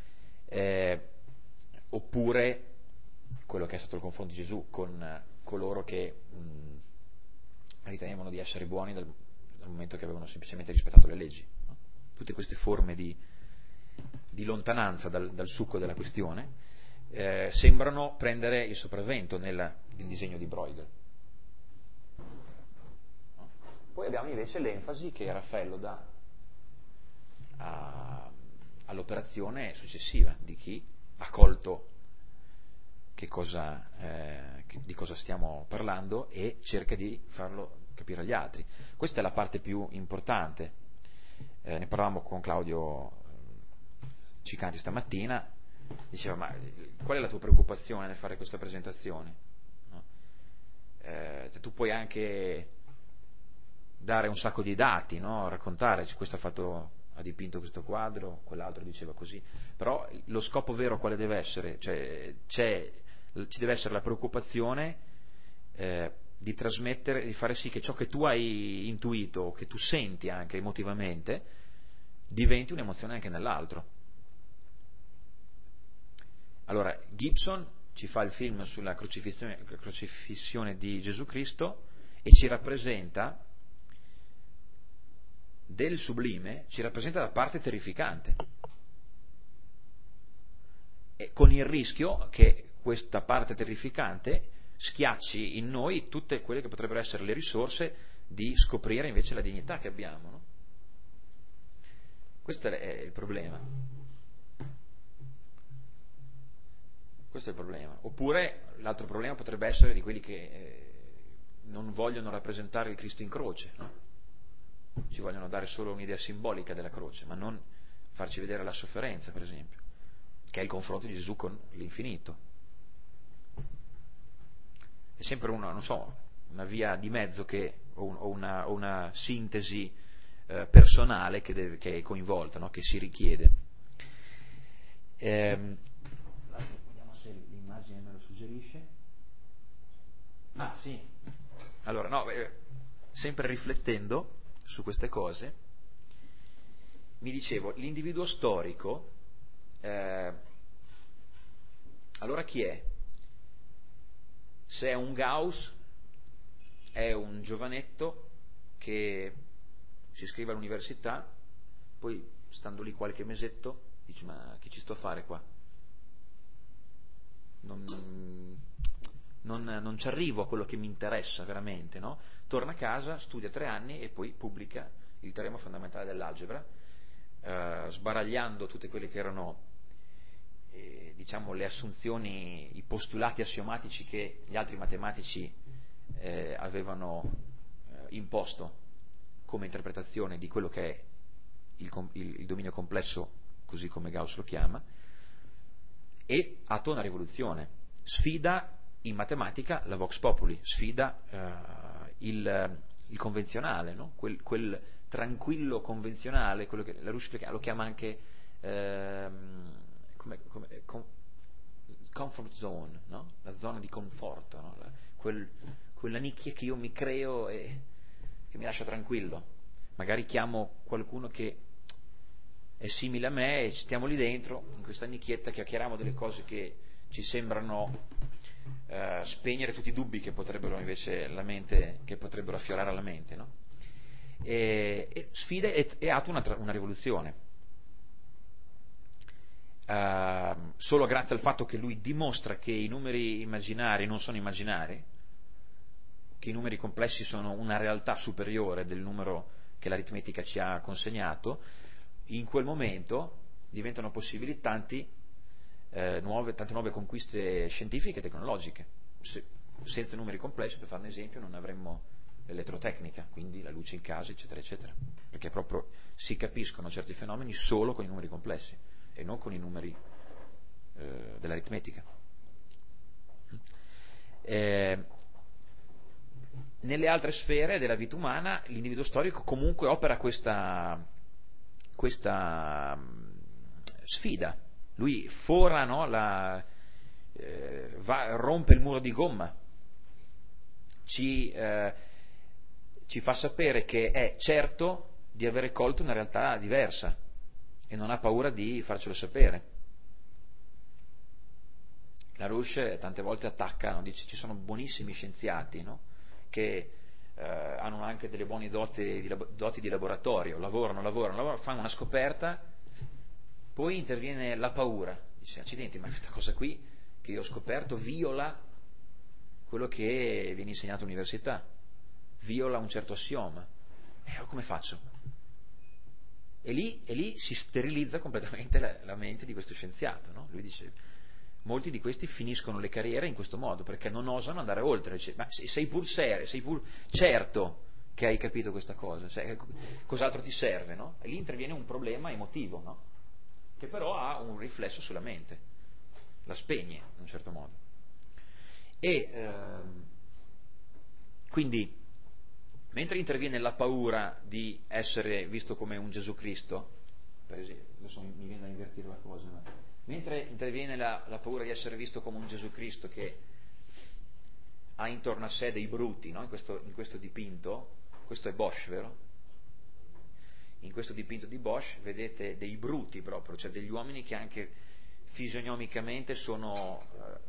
Oppure quello che è stato il confronto di Gesù con coloro che ritenevano di essere buoni dal momento che avevano semplicemente rispettato le leggi, no? Tutte queste forme di lontananza dal succo della questione sembrano prendere il sopravvento nel disegno di Bruegel. No? Poi abbiamo invece l'enfasi che Raffaello dà all'operazione successiva di chi ha colto di cosa stiamo parlando e cerca di farlo capire agli altri. Questa è la parte più importante. Ne parlavamo con Claudio Cicanti stamattina, diceva: ma qual è la tua preoccupazione nel fare questa presentazione? No? Tu puoi anche dare un sacco di dati, no? Raccontare, questo ha dipinto questo quadro, quell'altro diceva così, però lo scopo vero quale deve essere? Cioè, ci deve essere la preoccupazione di trasmettere, di fare sì che ciò che tu hai intuito, che tu senti anche emotivamente, diventi un'emozione anche nell'altro. Allora, Gibson ci fa il film sulla crocifissione di Gesù Cristo e ci rappresenta del sublime, ci rappresenta la parte terrificante, e con il rischio che questa parte terrificante schiacci in noi tutte quelle che potrebbero essere le risorse di scoprire invece la dignità che abbiamo, no? Questo è il problema. Questo è il problema. Oppure l'altro problema potrebbe essere di quelli che non vogliono rappresentare il Cristo in croce, no? Ci vogliono dare solo un'idea simbolica della croce, ma non farci vedere la sofferenza, per esempio, che è il confronto di Gesù con l'infinito. È sempre una via di mezzo o una sintesi personale che è coinvolta, no? Che si richiede. Vediamo se l'immagine me lo suggerisce. Ah, sì. Allora, sempre riflettendo su queste cose, mi dicevo, l'individuo storico, allora chi è? Se è un Gauss, è un giovanetto che si iscrive all'università, poi stando lì qualche mesetto dice: ma che ci sto a fare qua? Non ci arrivo a quello che mi interessa veramente, no? Torna a casa, studia 3 anni e poi pubblica il teorema fondamentale dell'algebra, sbaragliando tutte quelle che erano diciamo, le assunzioni, i postulati assiomatici che gli altri matematici avevano imposto come interpretazione di quello che è il dominio complesso, così come Gauss lo chiama, e attua una rivoluzione, sfida in matematica la vox populi, sfida il convenzionale, no? quel tranquillo convenzionale, quello che la Rouche lo chiama anche comfort zone, no? La zona di conforto, no? Quella nicchia che io mi creo e che mi lascia tranquillo. Magari chiamo qualcuno che è simile a me e stiamo lì dentro, in questa nicchietta, chiacchieriamo delle cose che ci sembrano spegnere tutti i dubbi che potrebbero invece che potrebbero affiorare alla mente, no? E sfida e attua una rivoluzione. Solo grazie al fatto che lui dimostra che i numeri immaginari non sono immaginari, che i numeri complessi sono una realtà superiore del numero che l'aritmetica ci ha consegnato, in quel momento diventano possibili tante nuove conquiste scientifiche e tecnologiche. Senza numeri complessi, per fare un esempio, non avremmo l'elettrotecnica, quindi la luce in casa, eccetera, eccetera, perché proprio si capiscono certi fenomeni solo con i numeri complessi e non con i numeri dell'aritmetica. Nelle altre sfere della vita umana l'individuo storico comunque opera questa sfida. Lui fora, no, rompe il muro di gomma, ci fa sapere che è certo di avere colto una realtà diversa e non ha paura di farcelo sapere. La Rouche tante volte attacca, no? Dice ci sono buonissimi scienziati, no? Che hanno anche delle buone doti di laboratorio, lavorano, fanno una scoperta, poi interviene la paura, dice accidenti, ma questa cosa qui che io ho scoperto viola quello che viene insegnato all'università, viola un certo assioma, come faccio? E lì si sterilizza completamente la mente di questo scienziato, no? Lui dice molti di questi finiscono le carriere in questo modo perché non osano andare oltre. Dice, ma sei pur serio, sei pur certo che hai capito questa cosa, cos'altro ti serve, no? E lì interviene un problema emotivo, no? Che però ha un riflesso sulla mente, la spegne in un certo modo. E quindi mentre interviene la paura di essere visto come un Gesù Cristo, per esempio, adesso mi viene da invertire la cosa, ma mentre interviene la paura di essere visto come un Gesù Cristo che ha intorno a sé dei bruti, no? In questo dipinto, questo è Bosch, vero? In questo dipinto di Bosch vedete dei bruti proprio, cioè degli uomini che anche fisionomicamente sono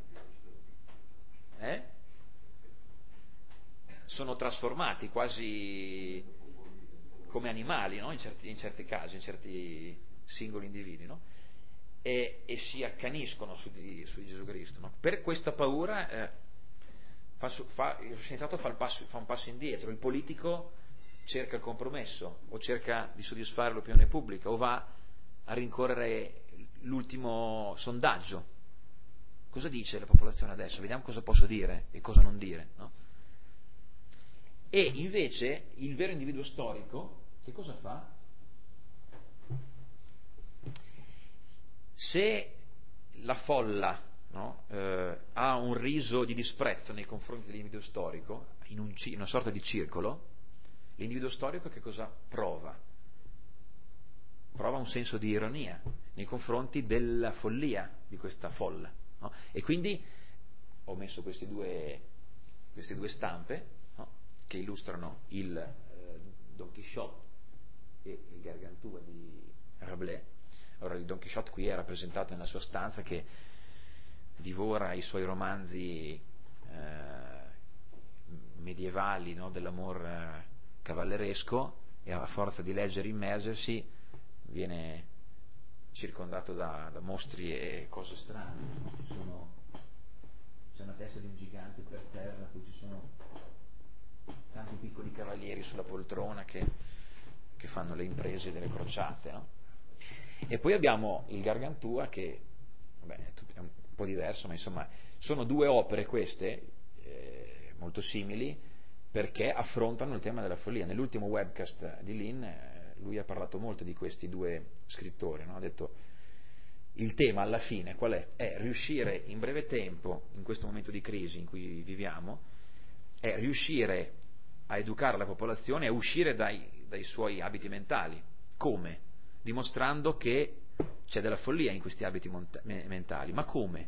trasformati quasi come animali, no? in certi casi, in certi singoli individui, no? E si accaniscono su di Gesù Cristo, no? Per questa paura il scienziato fa un passo indietro, il politico cerca il compromesso o cerca di soddisfare l'opinione pubblica o va a rincorrere l'ultimo sondaggio. Cosa dice la popolazione adesso? Vediamo cosa posso dire e cosa non dire, no? E invece il vero individuo storico che cosa fa? Se la folla, no, ha un riso di disprezzo nei confronti dell'individuo storico, in una sorta di circolo, l'individuo storico che cosa prova? Prova un senso di ironia nei confronti della follia di questa folla, no? E quindi ho messo queste due stampe, no, che illustrano il Don Chisciotte e il Gargantua di Rabelais. Ora il Don Chisciotte qui è rappresentato nella sua stanza che divora i suoi romanzi medievali, no, dell'amor cavalleresco, e a forza di leggere e immergersi viene circondato da mostri e cose strane. C'è una testa di un gigante per terra, poi ci sono tanti piccoli cavalieri sulla poltrona che fanno le imprese delle crociate, no? E poi abbiamo il Gargantua che è un po' diverso, ma insomma sono due opere queste, molto simili, perché affrontano il tema della follia. Nell'ultimo webcast di Lynn lui ha parlato molto di questi due scrittori, no? Ha detto il tema alla fine qual è? È riuscire in breve tempo, in questo momento di crisi in cui viviamo, è riuscire a educare la popolazione a uscire dai suoi abiti mentali. Come? Dimostrando che c'è della follia in questi abiti mentali. Ma come?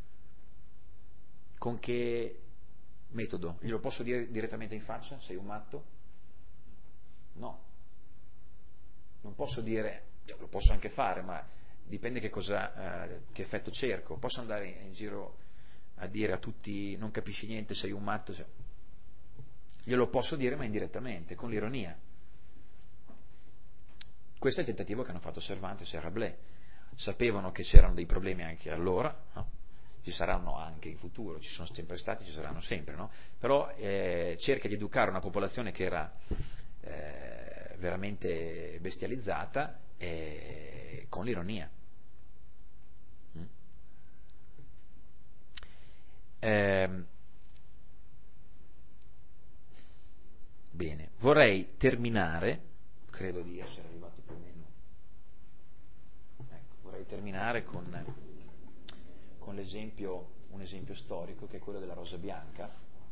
Con che metodo? Glielo posso dire direttamente in faccia? Sei un matto? No. Non posso dire, lo posso anche fare, ma dipende che effetto cerco. Posso andare in giro a dire a tutti non capisci niente, sei un matto? Glielo posso dire, ma indirettamente, con l'ironia. Questo è il tentativo che hanno fatto Cervantes e Rabelais. Sapevano che c'erano dei problemi anche allora, no? Ci saranno anche in futuro, ci sono sempre stati, ci saranno sempre, no? Però cerca di educare una popolazione che era veramente bestializzata con l'ironia. Bene, vorrei terminare, credo di essere arrivato più o meno, ecco, vorrei terminare con un esempio storico che è quello della Rosa Bianca.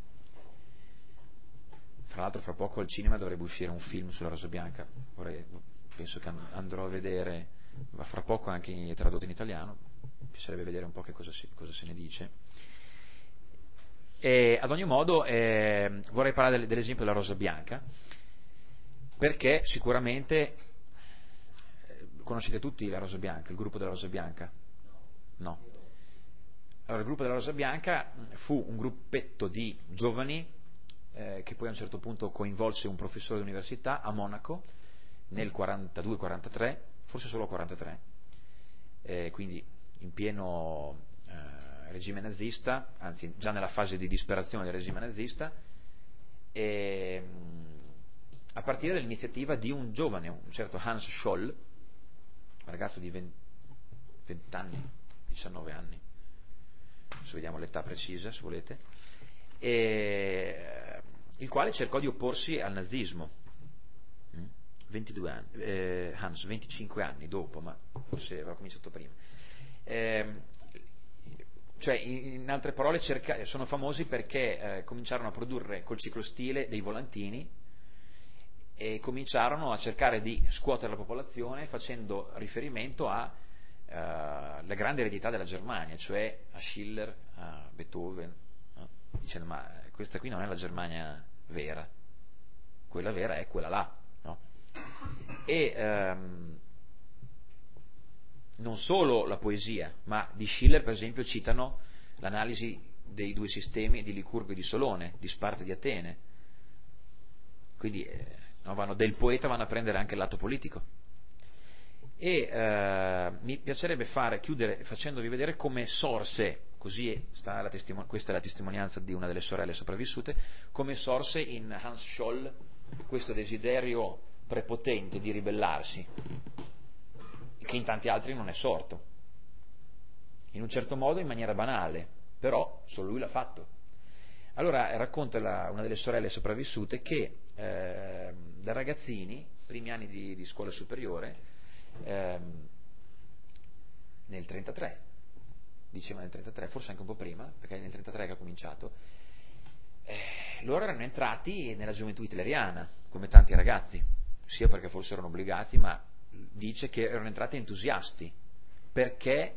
Fra l'altro fra poco al cinema dovrebbe uscire un film sulla Rosa Bianca, penso che andrò a vedere, ma fra poco anche tradotto in italiano, mi piacerebbe vedere un po' che cosa se ne dice. Ad ogni modo vorrei parlare dell'esempio della Rosa Bianca, perché sicuramente conoscete tutti la Rosa Bianca, il gruppo della Rosa Bianca? No. Allora, il gruppo della Rosa Bianca fu un gruppetto di giovani che poi a un certo punto coinvolse un professore di università a Monaco nel 42-43, forse solo 43, quindi in pieno regime nazista, anzi già nella fase di disperazione del regime nazista, a partire dall'iniziativa di un giovane, un certo Hans Scholl, un ragazzo di 20 anni, 19 anni, adesso vediamo l'età precisa se volete, il quale cercò di opporsi al nazismo. 22 anni, Hans 25 anni dopo, ma forse aveva cominciato prima. Cioè, in altre parole, sono famosi perché cominciarono a produrre col ciclostile dei volantini e cominciarono a cercare di scuotere la popolazione facendo riferimento alla grande eredità della Germania, cioè a Schiller, a Beethoven. Dicendo, ma questa qui non è la Germania vera, quella vera è quella là, no? E non solo la poesia, ma di Schiller per esempio citano l'analisi dei due sistemi di Licurgo e di Solone, di Sparta e di Atene. Quindi del poeta vanno a prendere anche il lato politico. E mi piacerebbe chiudere facendovi vedere come sorse, così questa è la testimonianza di una delle sorelle sopravvissute, come sorse in Hans Scholl questo desiderio prepotente di ribellarsi, che in tanti altri non è sorto. In un certo modo in maniera banale, però solo lui l'ha fatto. Allora racconta una delle sorelle sopravvissute che da ragazzini, primi anni di scuola superiore, nel 33, diceva nel 33, forse anche un po' prima, perché è nel 33 che ha cominciato, loro erano entrati nella gioventù hitleriana, come tanti ragazzi, sia perché forse erano obbligati, ma dice che erano entrati entusiasti, perché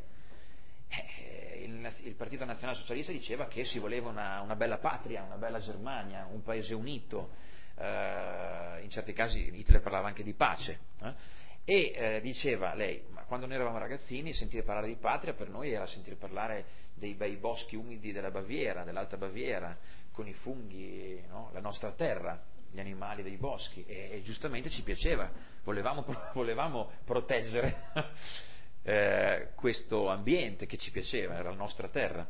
il Partito Nazionalsocialista diceva che si voleva una bella patria, una bella Germania, un paese unito, in certi casi Hitler parlava anche di pace, e diceva lei, ma quando noi eravamo ragazzini sentire parlare di patria per noi era sentire parlare dei bei boschi umidi della Baviera, dell'Alta Baviera, con i funghi, no? La nostra terra, gli animali dei boschi, e giustamente ci piaceva, volevamo proteggere questo ambiente che ci piaceva, era la nostra terra.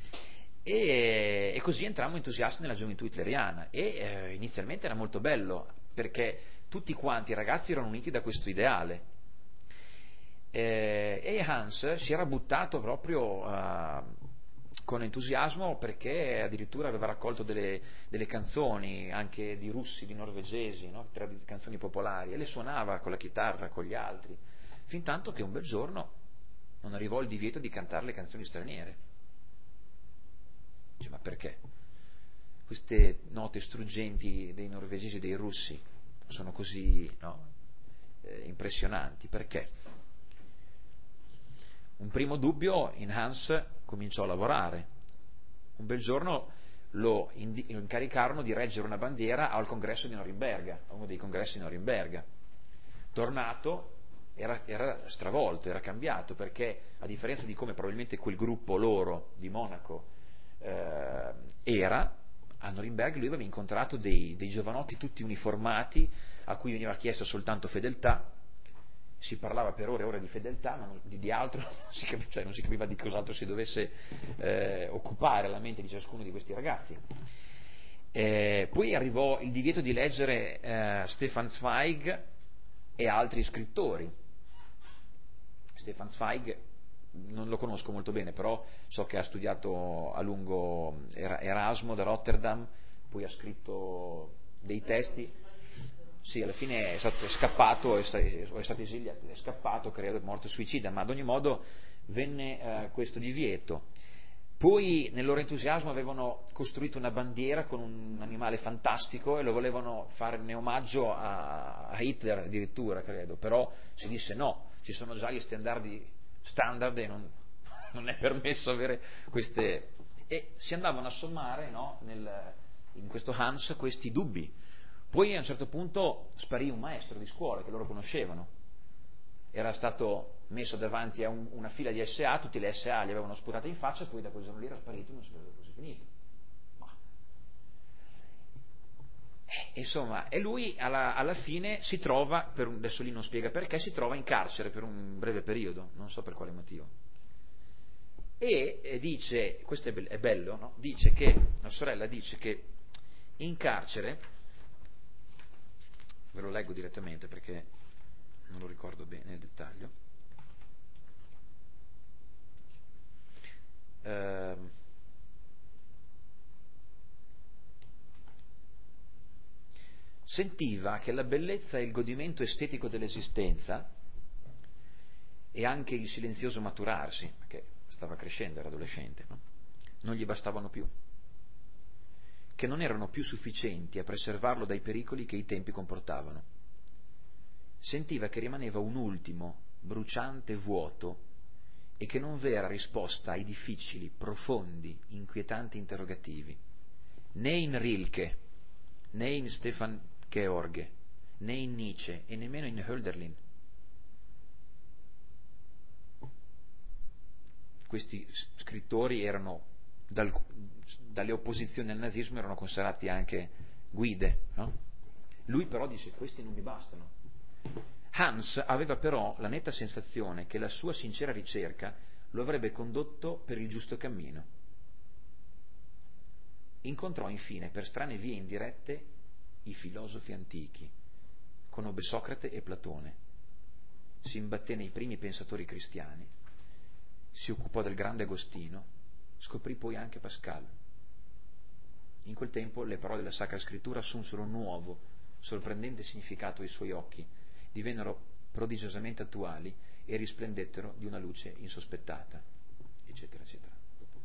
E così entrammo entusiasti nella gioventù hitleriana e inizialmente era molto bello perché tutti quanti i ragazzi erano uniti da questo ideale. E Hans si era buttato proprio con entusiasmo, perché addirittura aveva raccolto delle canzoni anche di russi, di norvegesi, no? Canzoni popolari, e le suonava con la chitarra, con gli altri, fin tanto che un bel giorno non arrivò il divieto di cantare le canzoni straniere. Dice, ma perché? Queste note struggenti dei norvegesi e dei russi sono così, no, impressionanti, perché? Un primo dubbio in Hans cominciò a lavorare. Un bel giorno lo incaricarono di reggere una bandiera al congresso di Norimberga, a uno dei congressi di Norimberga. Tornato era stravolto, era cambiato, perché a differenza di come probabilmente quel gruppo loro di Monaco era, a Norimberga lui aveva incontrato dei giovanotti tutti uniformati a cui veniva chiesta soltanto fedeltà. Si parlava per ore e ore di fedeltà, ma di altro non si capiva di cos'altro si dovesse occupare la mente di ciascuno di questi ragazzi. Poi arrivò il divieto di leggere Stefan Zweig e altri scrittori. Stefan Zweig non lo conosco molto bene, però so che ha studiato a lungo Erasmo da Rotterdam, poi ha scritto dei testi. Sì, alla fine è scappato, è stato esiliato, è scappato, credo, è morto suicida, ma ad ogni modo venne questo divieto. Poi nel loro entusiasmo avevano costruito una bandiera con un animale fantastico e lo volevano farne omaggio a Hitler addirittura, credo, però si disse no, ci sono già gli standard e non è permesso avere queste. E si andavano a sommare, no, in questo Hans questi dubbi. Poi a un certo punto sparì un maestro di scuola che loro conoscevano, era stato messo davanti a una fila di SA, tutti le SA gli avevano sputato in faccia, e poi da quel giorno lì era sparito e non sapeva dove fosse finito. Insomma, e lui alla fine si trova, adesso lì non spiega perché, si trova in carcere per un breve periodo, non so per quale motivo. E dice, questo è bello, no? Dice che, la sorella dice che in carcere, ve lo leggo direttamente perché non lo ricordo bene nel dettaglio, sentiva che la bellezza e il godimento estetico dell'esistenza e anche il silenzioso maturarsi, perché stava crescendo, era adolescente, no? Non gli bastavano più, che non erano più sufficienti a preservarlo dai pericoli che i tempi comportavano. Sentiva che rimaneva un ultimo, bruciante vuoto e che non v'era risposta ai difficili, profondi, inquietanti interrogativi, né in Rilke, né in Stefan George, né in Nietzsche e nemmeno in Hölderlin. Questi scrittori erano, dalle opposizioni al nazismo, erano considerati anche guide, no? Lui però dice: questi non mi bastano. Hans aveva però la netta sensazione che la sua sincera ricerca lo avrebbe condotto per il giusto cammino. Incontrò infine per strane vie indirette i filosofi antichi, conobbe Socrate e Platone, si imbatté nei primi pensatori cristiani, si occupò del grande Agostino, scoprì poi anche Pascal. In quel tempo le parole della Sacra Scrittura assunsero un nuovo, sorprendente significato ai suoi occhi, divennero prodigiosamente attuali e risplendettero di una luce insospettata, eccetera, eccetera.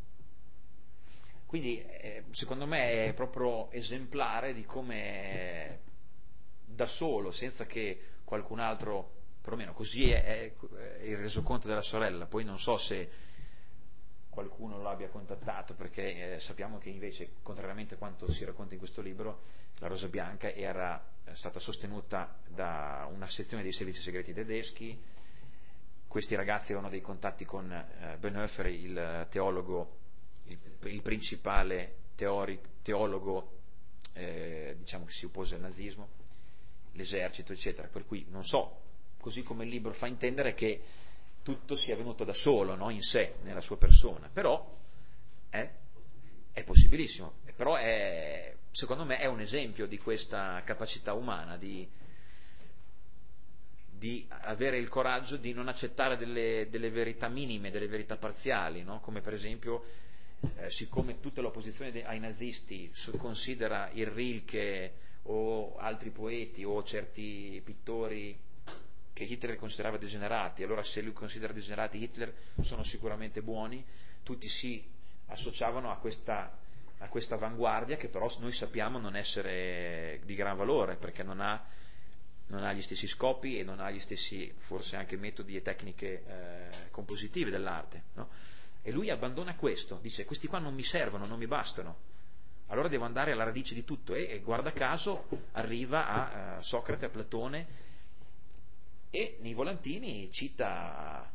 Quindi secondo me è proprio esemplare di come da solo, senza che qualcun altro, perlomeno così è il resoconto della sorella, poi non so se qualcuno lo abbia contattato, perché sappiamo che invece, contrariamente a quanto si racconta in questo libro, la Rosa Bianca era stata sostenuta da una sezione dei servizi segreti tedeschi. Questi ragazzi avevano dei contatti con Bonhoeffer, il teologo, il principale teologo diciamo che si oppose al nazismo, l'esercito, eccetera. Per cui non so, così come il libro fa intendere che tutto sia venuto da solo, no? In sé, nella sua persona, però è possibilissimo, però secondo me è un esempio di questa capacità umana di di avere il coraggio di non accettare delle verità minime, delle verità parziali, no? Come per esempio, siccome tutta l'opposizione ai nazisti considera il Rilke o altri poeti o certi pittori che Hitler considerava degenerati, allora se lui considera degenerati Hitler sono sicuramente buoni, tutti si associavano a questa avanguardia che però noi sappiamo non essere di gran valore, perché non ha gli stessi scopi e non ha gli stessi forse anche metodi e tecniche compositive dell'arte, no? E lui abbandona questo, dice questi qua non mi servono, non mi bastano, allora devo andare alla radice di tutto, e guarda caso arriva a Socrate, a Platone, e nei volantini cita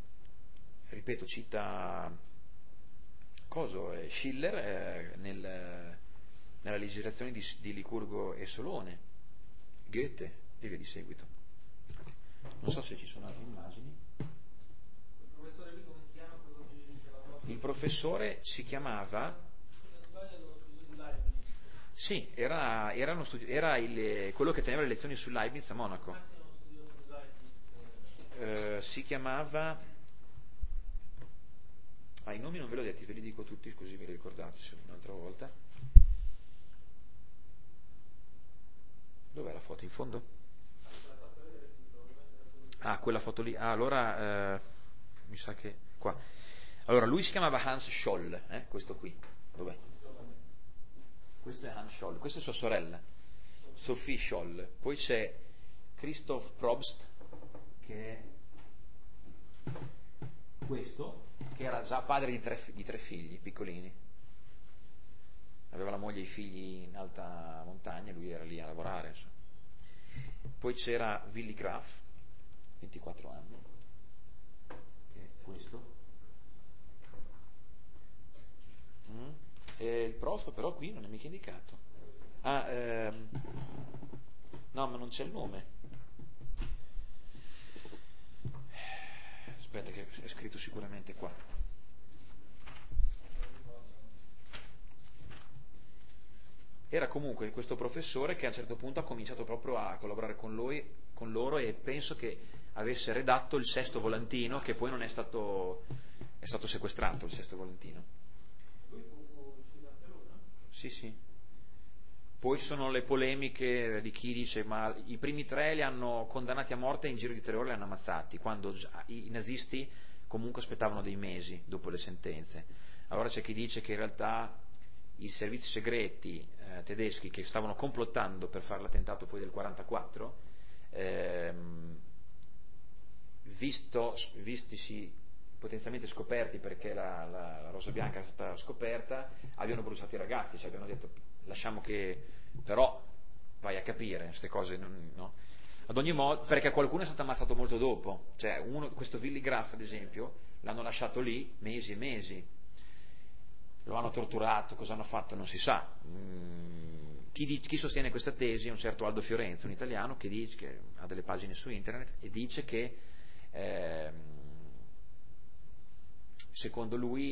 Schiller nella legislazione di Licurgo e Solone, Goethe e via di seguito. Non so se ci sono altre immagini. Il professore lì come si chiama? Quello che c'è la foto? Il professore si chiamava... Se non sbaglio lo studio di Leibniz. Sì, era quello che teneva le lezioni su Leibniz a Monaco. Massimo studioso di Leibniz. Si chiamava... i nomi non ve li ho detti, ve li dico tutti così vi ricordate un'altra volta. Dov'è la foto? In fondo? Quella foto lì. Allora mi sa che qua. Allora lui si chiamava Hans Scholl, questo qui. Dov'è? Questo è Hans Scholl, questa è sua sorella, Sophie Scholl. Poi c'è Christoph Probst, che è questo, che era già padre di tre figli piccolini. Aveva la moglie e i figli in alta montagna, lui era lì a lavorare, insomma. Poi c'era Willy Graf, 24 anni, che è questo. E il prof però qui non è mica indicato. No, ma non c'è il nome. Aspetta che è scritto sicuramente qua. Era comunque questo professore che a un certo punto ha cominciato proprio a collaborare con loro, e penso che avesse redatto il sesto volantino, che poi non è stato sequestrato, il sesto volantino. Lui fu uscito anche lui, no? Sì. Poi ci sono le polemiche di chi dice ma i primi tre li hanno condannati a morte e in giro di 3 ore li hanno ammazzati, quando i nazisti comunque aspettavano dei mesi dopo le sentenze. Allora c'è chi dice che in realtà i servizi segreti tedeschi che stavano complottando per fare l'attentato poi del 44, vistisi potenzialmente scoperti perché la Rosa Bianca era stata scoperta, abbiano bruciato i ragazzi, cioè abbiano detto lasciamo che, però vai a capire queste cose, no? Ad ogni modo, perché qualcuno è stato ammazzato molto dopo, cioè questo Willy Graf ad esempio l'hanno lasciato lì mesi e mesi, lo hanno torturato, cosa hanno fatto non si sa. Chi sostiene questa tesi è un certo Aldo Fiorenzo, un italiano, che ha delle pagine su internet e dice che secondo lui,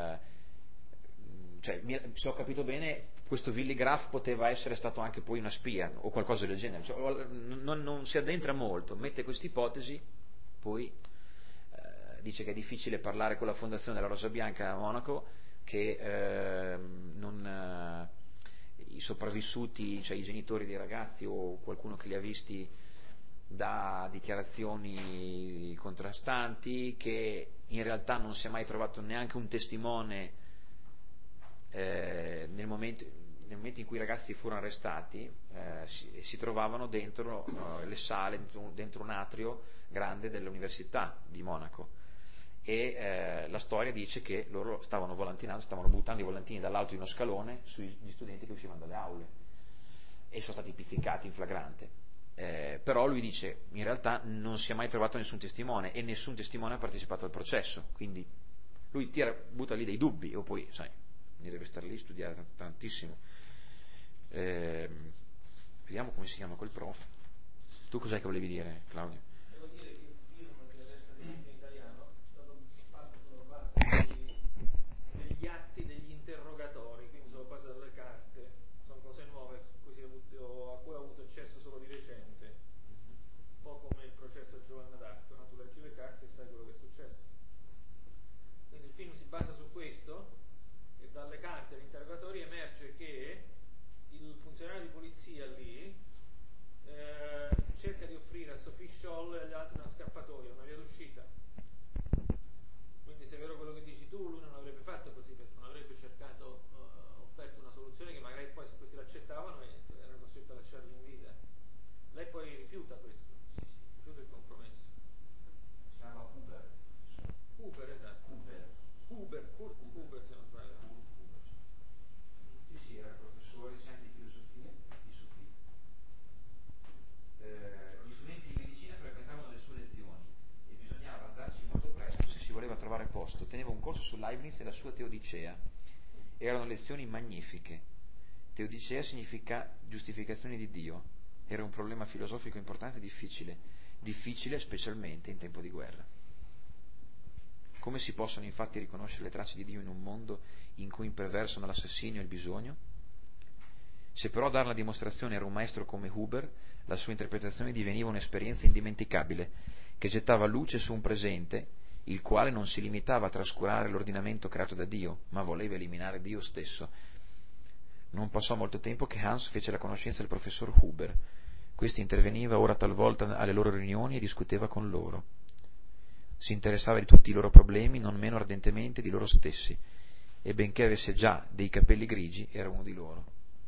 se ho capito bene, questo Willy Graf poteva essere stato anche poi una spia o qualcosa del genere, non si addentra molto, mette questa ipotesi, poi dice che è difficile parlare con la fondazione della Rosa Bianca a Monaco, che i sopravvissuti, cioè i genitori dei ragazzi o qualcuno che li ha visti, dà dichiarazioni contrastanti, che in realtà non si è mai trovato neanche un testimone nel momento in cui i ragazzi furono arrestati, si trovavano dentro le sale, dentro un atrio grande dell'Università di Monaco, e la storia dice che loro stavano buttando i volantini dall'alto di uno scalone sugli studenti che uscivano dalle aule e sono stati pizzicati in flagrante. Però lui dice in realtà non si è mai trovato nessun testimone e nessun testimone ha partecipato al processo, quindi lui butta lì dei dubbi, o poi sai, deve stare lì a studiare tantissimo. Vediamo come si chiama quel prof. Tu cos'è che volevi dire, Claudio? Devo dire che il film deve essere anche in italiano, è stato fatto sulla base degli atti degli interrogatori, quindi sulla base delle carte, sono cose nuove a cui ho avuto accesso solo di recente, un po' come il processo funzionario di polizia lì cerca di offrire a Sophie Scholl e agli altri una scappatoia, una via d'uscita. Quindi se è vero quello che dici tu, lui non avrebbe fatto così, perché non avrebbe cercato, offerto una soluzione che magari poi se questi l'accettavano erano costretti a lasciarli in vita. Lei poi rifiuta questo, rifiuta il compromesso. Si chiama Huber. Huber, esatto. Kurt Huber, se non sbaglio. Sì, era professore sempre di filosofia di Sofia. Gli studenti di medicina frequentavano le sue lezioni e bisognava andarci molto presto se si voleva trovare posto. Teneva un corso su Leibniz e la sua Teodicea. Erano lezioni magnifiche. Teodicea significa giustificazione di Dio. Era un problema filosofico importante e difficile specialmente in tempo di guerra. Come si possono infatti riconoscere le tracce di Dio in un mondo in cui imperversano l'assassinio e il bisogno? Se però a dar la dimostrazione era un maestro come Huber, la sua interpretazione diveniva un'esperienza indimenticabile, che gettava luce su un presente, il quale non si limitava a trascurare l'ordinamento creato da Dio, ma voleva eliminare Dio stesso. Non passò molto tempo che Hans fece la conoscenza del professor Huber. Questi interveniva ora talvolta alle loro riunioni e discuteva con loro. Si interessava di tutti i loro problemi non meno ardentemente di loro stessi, e benché avesse già dei capelli grigi, era uno di loro.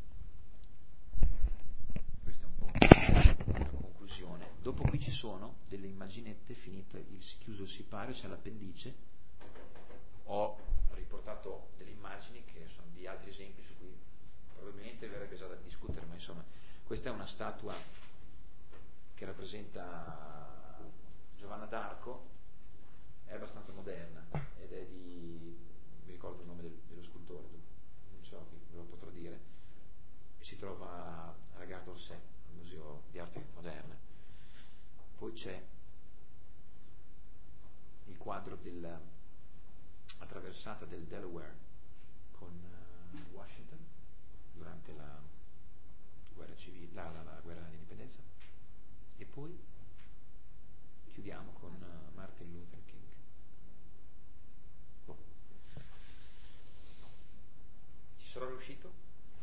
Questa è un po' la conclusione. Dopo qui ci sono delle immaginette, chiuso il sipario, c'è l'appendice. Ho riportato delle immagini che sono di altri esempi su cui probabilmente verrebbe già da discutere, ma insomma, questa è una statua che rappresenta Giovanna d'Arco. È abbastanza moderna ed è di, mi ricordo il nome dello scultore, non so qui, ve lo potrò dire, e si trova a Gare d'Orsay, al Museo di Arte Moderne. Poi c'è il quadro della attraversata del Delaware con Washington durante la guerra civile, la guerra d'indipendenza, e poi chiudiamo con Martin Luther King. Ci sarò riuscito?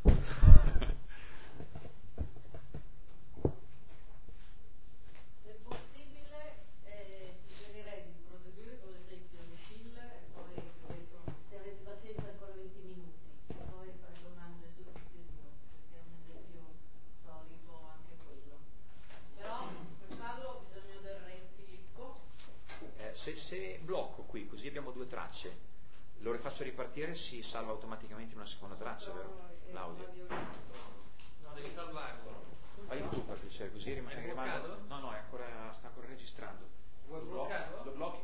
Se possibile, suggerirei di proseguire con l'esempio di Schiller e poi, se avete pazienza, ancora 20 minuti, e poi fare domande su tutti e due, perché è un esempio storico anche quello. Però per farlo bisogna del re Filippo. Se blocco qui, così abbiamo due tracce, lo rifaccio ripartire, si salva automaticamente in una seconda traccia, vero? L'audio. No, devi salvarlo. Fai tu per piacere, così rimane. È bloccato? No, sta ancora registrando. Vuoi bloccarlo? Lo blocchi